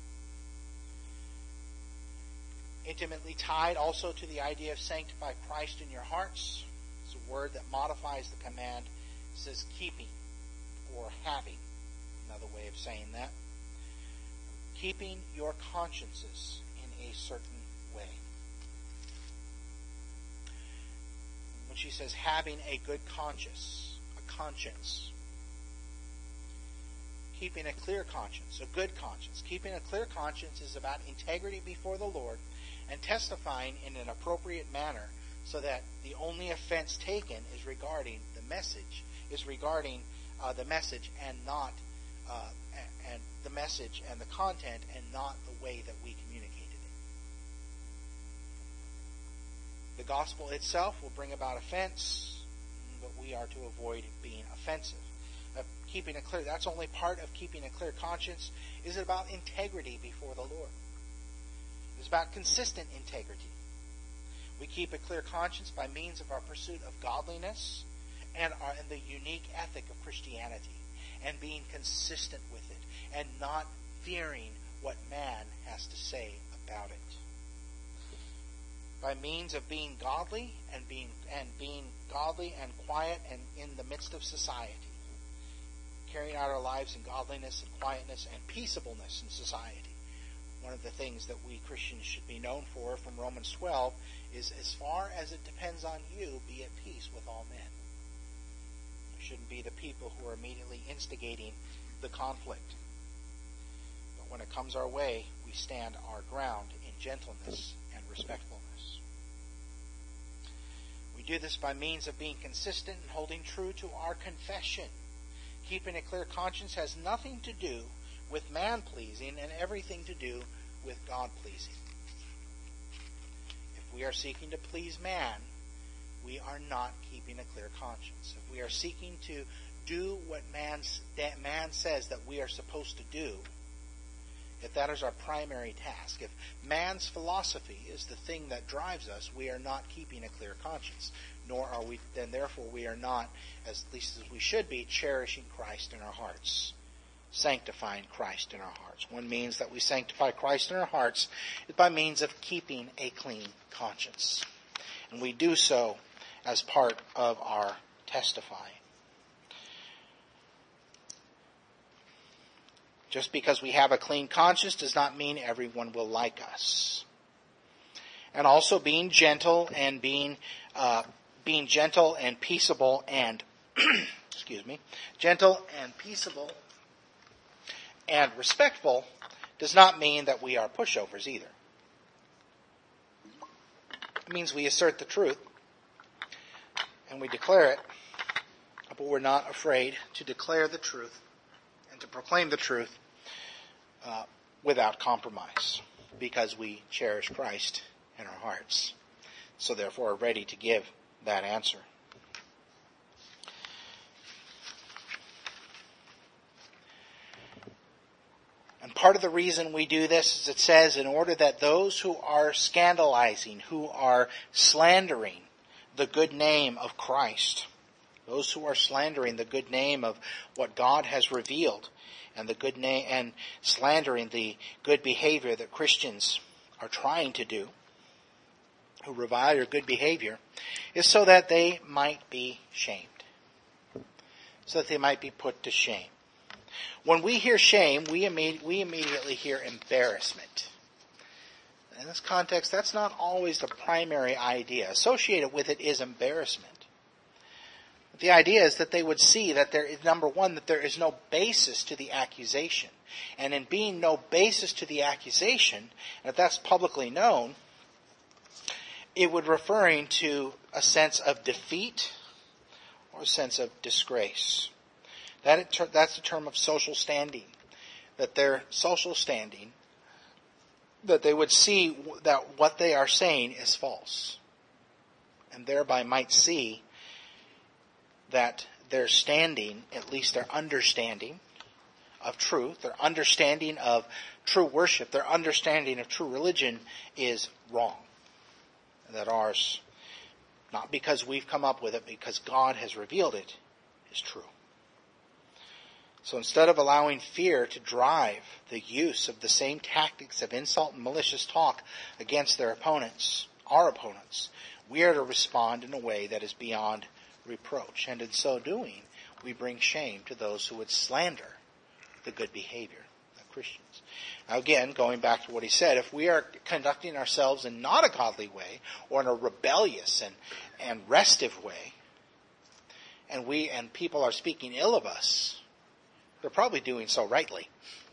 Intimately tied also to the idea of sanctify Christ in your hearts. It's a word that modifies the command. It says keeping or having. Another way of saying that. Keeping your consciences in a certain way. When she says having a good conscience, a conscience. Keeping a clear conscience, a good conscience. Keeping a clear conscience is about integrity before the Lord and testifying in an appropriate manner so that the only offense taken is regarding the message, is regarding uh, the message and not uh, and the message and the content and not the way that we communicated it. The gospel itself will bring about offense, but we are to avoid being offensive. Uh, keeping a clear, that's only part of keeping a clear conscience. Is it about integrity before the Lord? It's about consistent integrity. We keep a clear conscience by means of our pursuit of godliness and, our, and the unique ethic of Christianity, and being consistent with it, and not fearing what man has to say about it. By means of being godly and being and being godly and quiet and in the midst of society, carrying out our lives in godliness and quietness and peaceableness in society. One of the things that we Christians should be known for from Romans twelve is, as far as it depends on you, be at peace with all men. We shouldn't be the people who are immediately instigating the conflict. But when it comes our way, we stand our ground in gentleness and respectfulness. We do this by means of being consistent and holding true to our confession. Keeping a clear conscience has nothing to do with man-pleasing and everything to do with God-pleasing. If we are seeking to please man, we are not keeping a clear conscience. If we are seeking to do what man's, that man says that we are supposed to do, if that is our primary task, if man's philosophy is the thing that drives us, we are not keeping a clear conscience. Nor are we, then therefore we are not, as at least as we should be, cherishing Christ in our hearts. Sanctifying Christ in our hearts. One means that we sanctify Christ in our hearts is by means of keeping a clean conscience. And we do so as part of our testifying. Just because we have a clean conscience does not mean everyone will like us. And also being gentle and being uh, being gentle and peaceable and excuse me, gentle and peaceable and respectful does not mean that we are pushovers either. It means we assert the truth and we declare it, but we're not afraid to declare the truth and to proclaim the truth uh, without compromise, because we cherish Christ in our hearts. So therefore are ready to give that answer. And part of the reason we do this is it says in order that those who are scandalizing, who are slandering the good name of Christ, those who are slandering the good name of what God has revealed, and the good name and slandering the good behavior that Christians are trying to do, who revile your good behavior, is so that they might be shamed, so that they might be put to shame. When we hear shame, we, imme- we immediately hear embarrassment. In this context, that's not always the primary idea. Associated with it is embarrassment. But the idea is that they would see that there is, number one, that there is no basis to the accusation. And in being no basis to the accusation, and if that's publicly known, it would referring to a sense of defeat or a sense of disgrace. That that's the term of social standing. That their social standing, that they would see that what they are saying is false. And thereby might see that their standing, at least their understanding of truth, their understanding of true worship, their understanding of true religion is wrong. And that ours, not because we've come up with it, because God has revealed it, is true. So instead of allowing fear to drive the use of the same tactics of insult and malicious talk against their opponents, our opponents, we are to respond in a way that is beyond reproach. And in so doing, we bring shame to those who would slander the good behavior of Christians. Now again, going back to what he said, if we are conducting ourselves in not a godly way, or in a rebellious and, and restive way, and we and people are speaking ill of us, they're probably doing so rightly.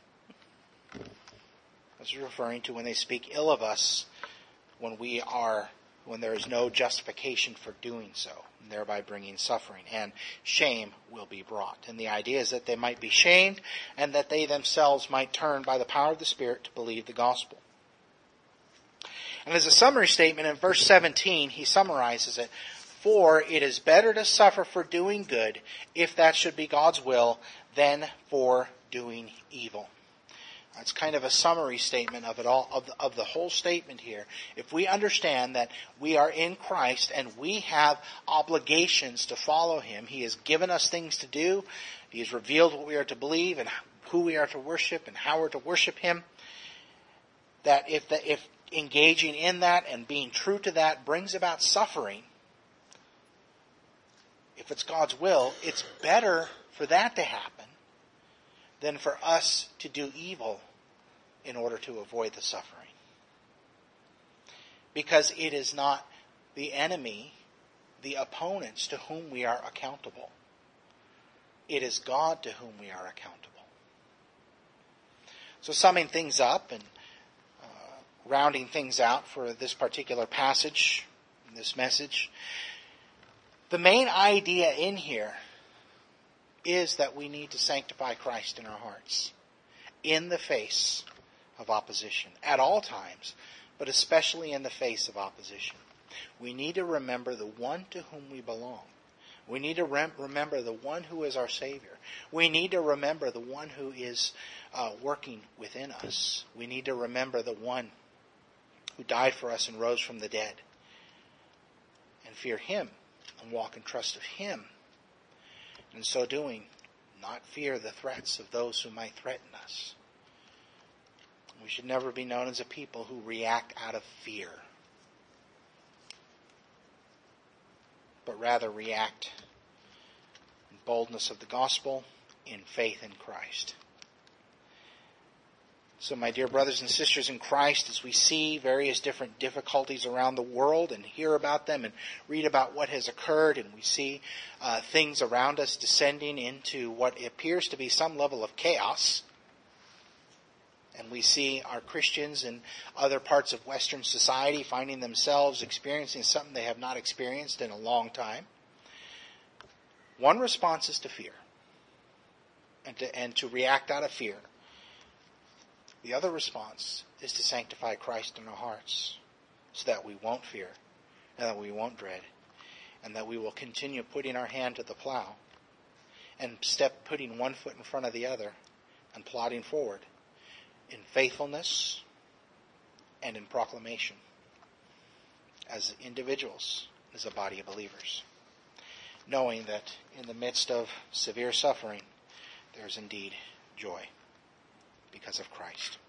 This is referring to when they speak ill of us, when we are, when there is no justification for doing so, and thereby bringing suffering, and shame will be brought. And the idea is that they might be shamed, and that they themselves might turn by the power of the Spirit to believe the gospel. And as a summary statement in verse seventeen, he summarizes it. For it is better to suffer for doing good, if that should be God's will, than for doing evil. That's kind of a summary statement of it all, of the, of the whole statement here. If we understand that we are in Christ and we have obligations to follow Him, He has given us things to do, He has revealed what we are to believe and who we are to worship and how we're to worship Him, that if, the, if engaging in that and being true to that brings about suffering, if it's God's will, it's better for that to happen than for us to do evil in order to avoid the suffering. Because it is not the enemy, the opponents to whom we are accountable. It is God to whom we are accountable. So summing things up and uh, rounding things out for this particular passage, this message, the main idea in here is that we need to sanctify Christ in our hearts in the face of opposition at all times, but especially in the face of opposition. We need to remember the one to whom we belong. We need to rem- remember the one who is our Savior. We need to remember the one who is uh, working within us. We need to remember the one who died for us and rose from the dead, and fear Him and walk in trust of Him. In so doing, not fear the threats of those who might threaten us. We should never be known as a people who react out of fear, but rather react in boldness of the gospel, in faith in Christ. So my dear brothers and sisters in Christ, as we see various different difficulties around the world and hear about them and read about what has occurred, and we see uh, things around us descending into what appears to be some level of chaos, and we see our Christians in other parts of Western society finding themselves experiencing something they have not experienced in a long time, one response is to fear and to, and to react out of fear. The other response is to sanctify Christ in our hearts so that we won't fear and that we won't dread and that we will continue putting our hand to the plow and step putting one foot in front of the other and plodding forward in faithfulness and in proclamation as individuals, as a body of believers, knowing that in the midst of severe suffering there is indeed joy because of Christ.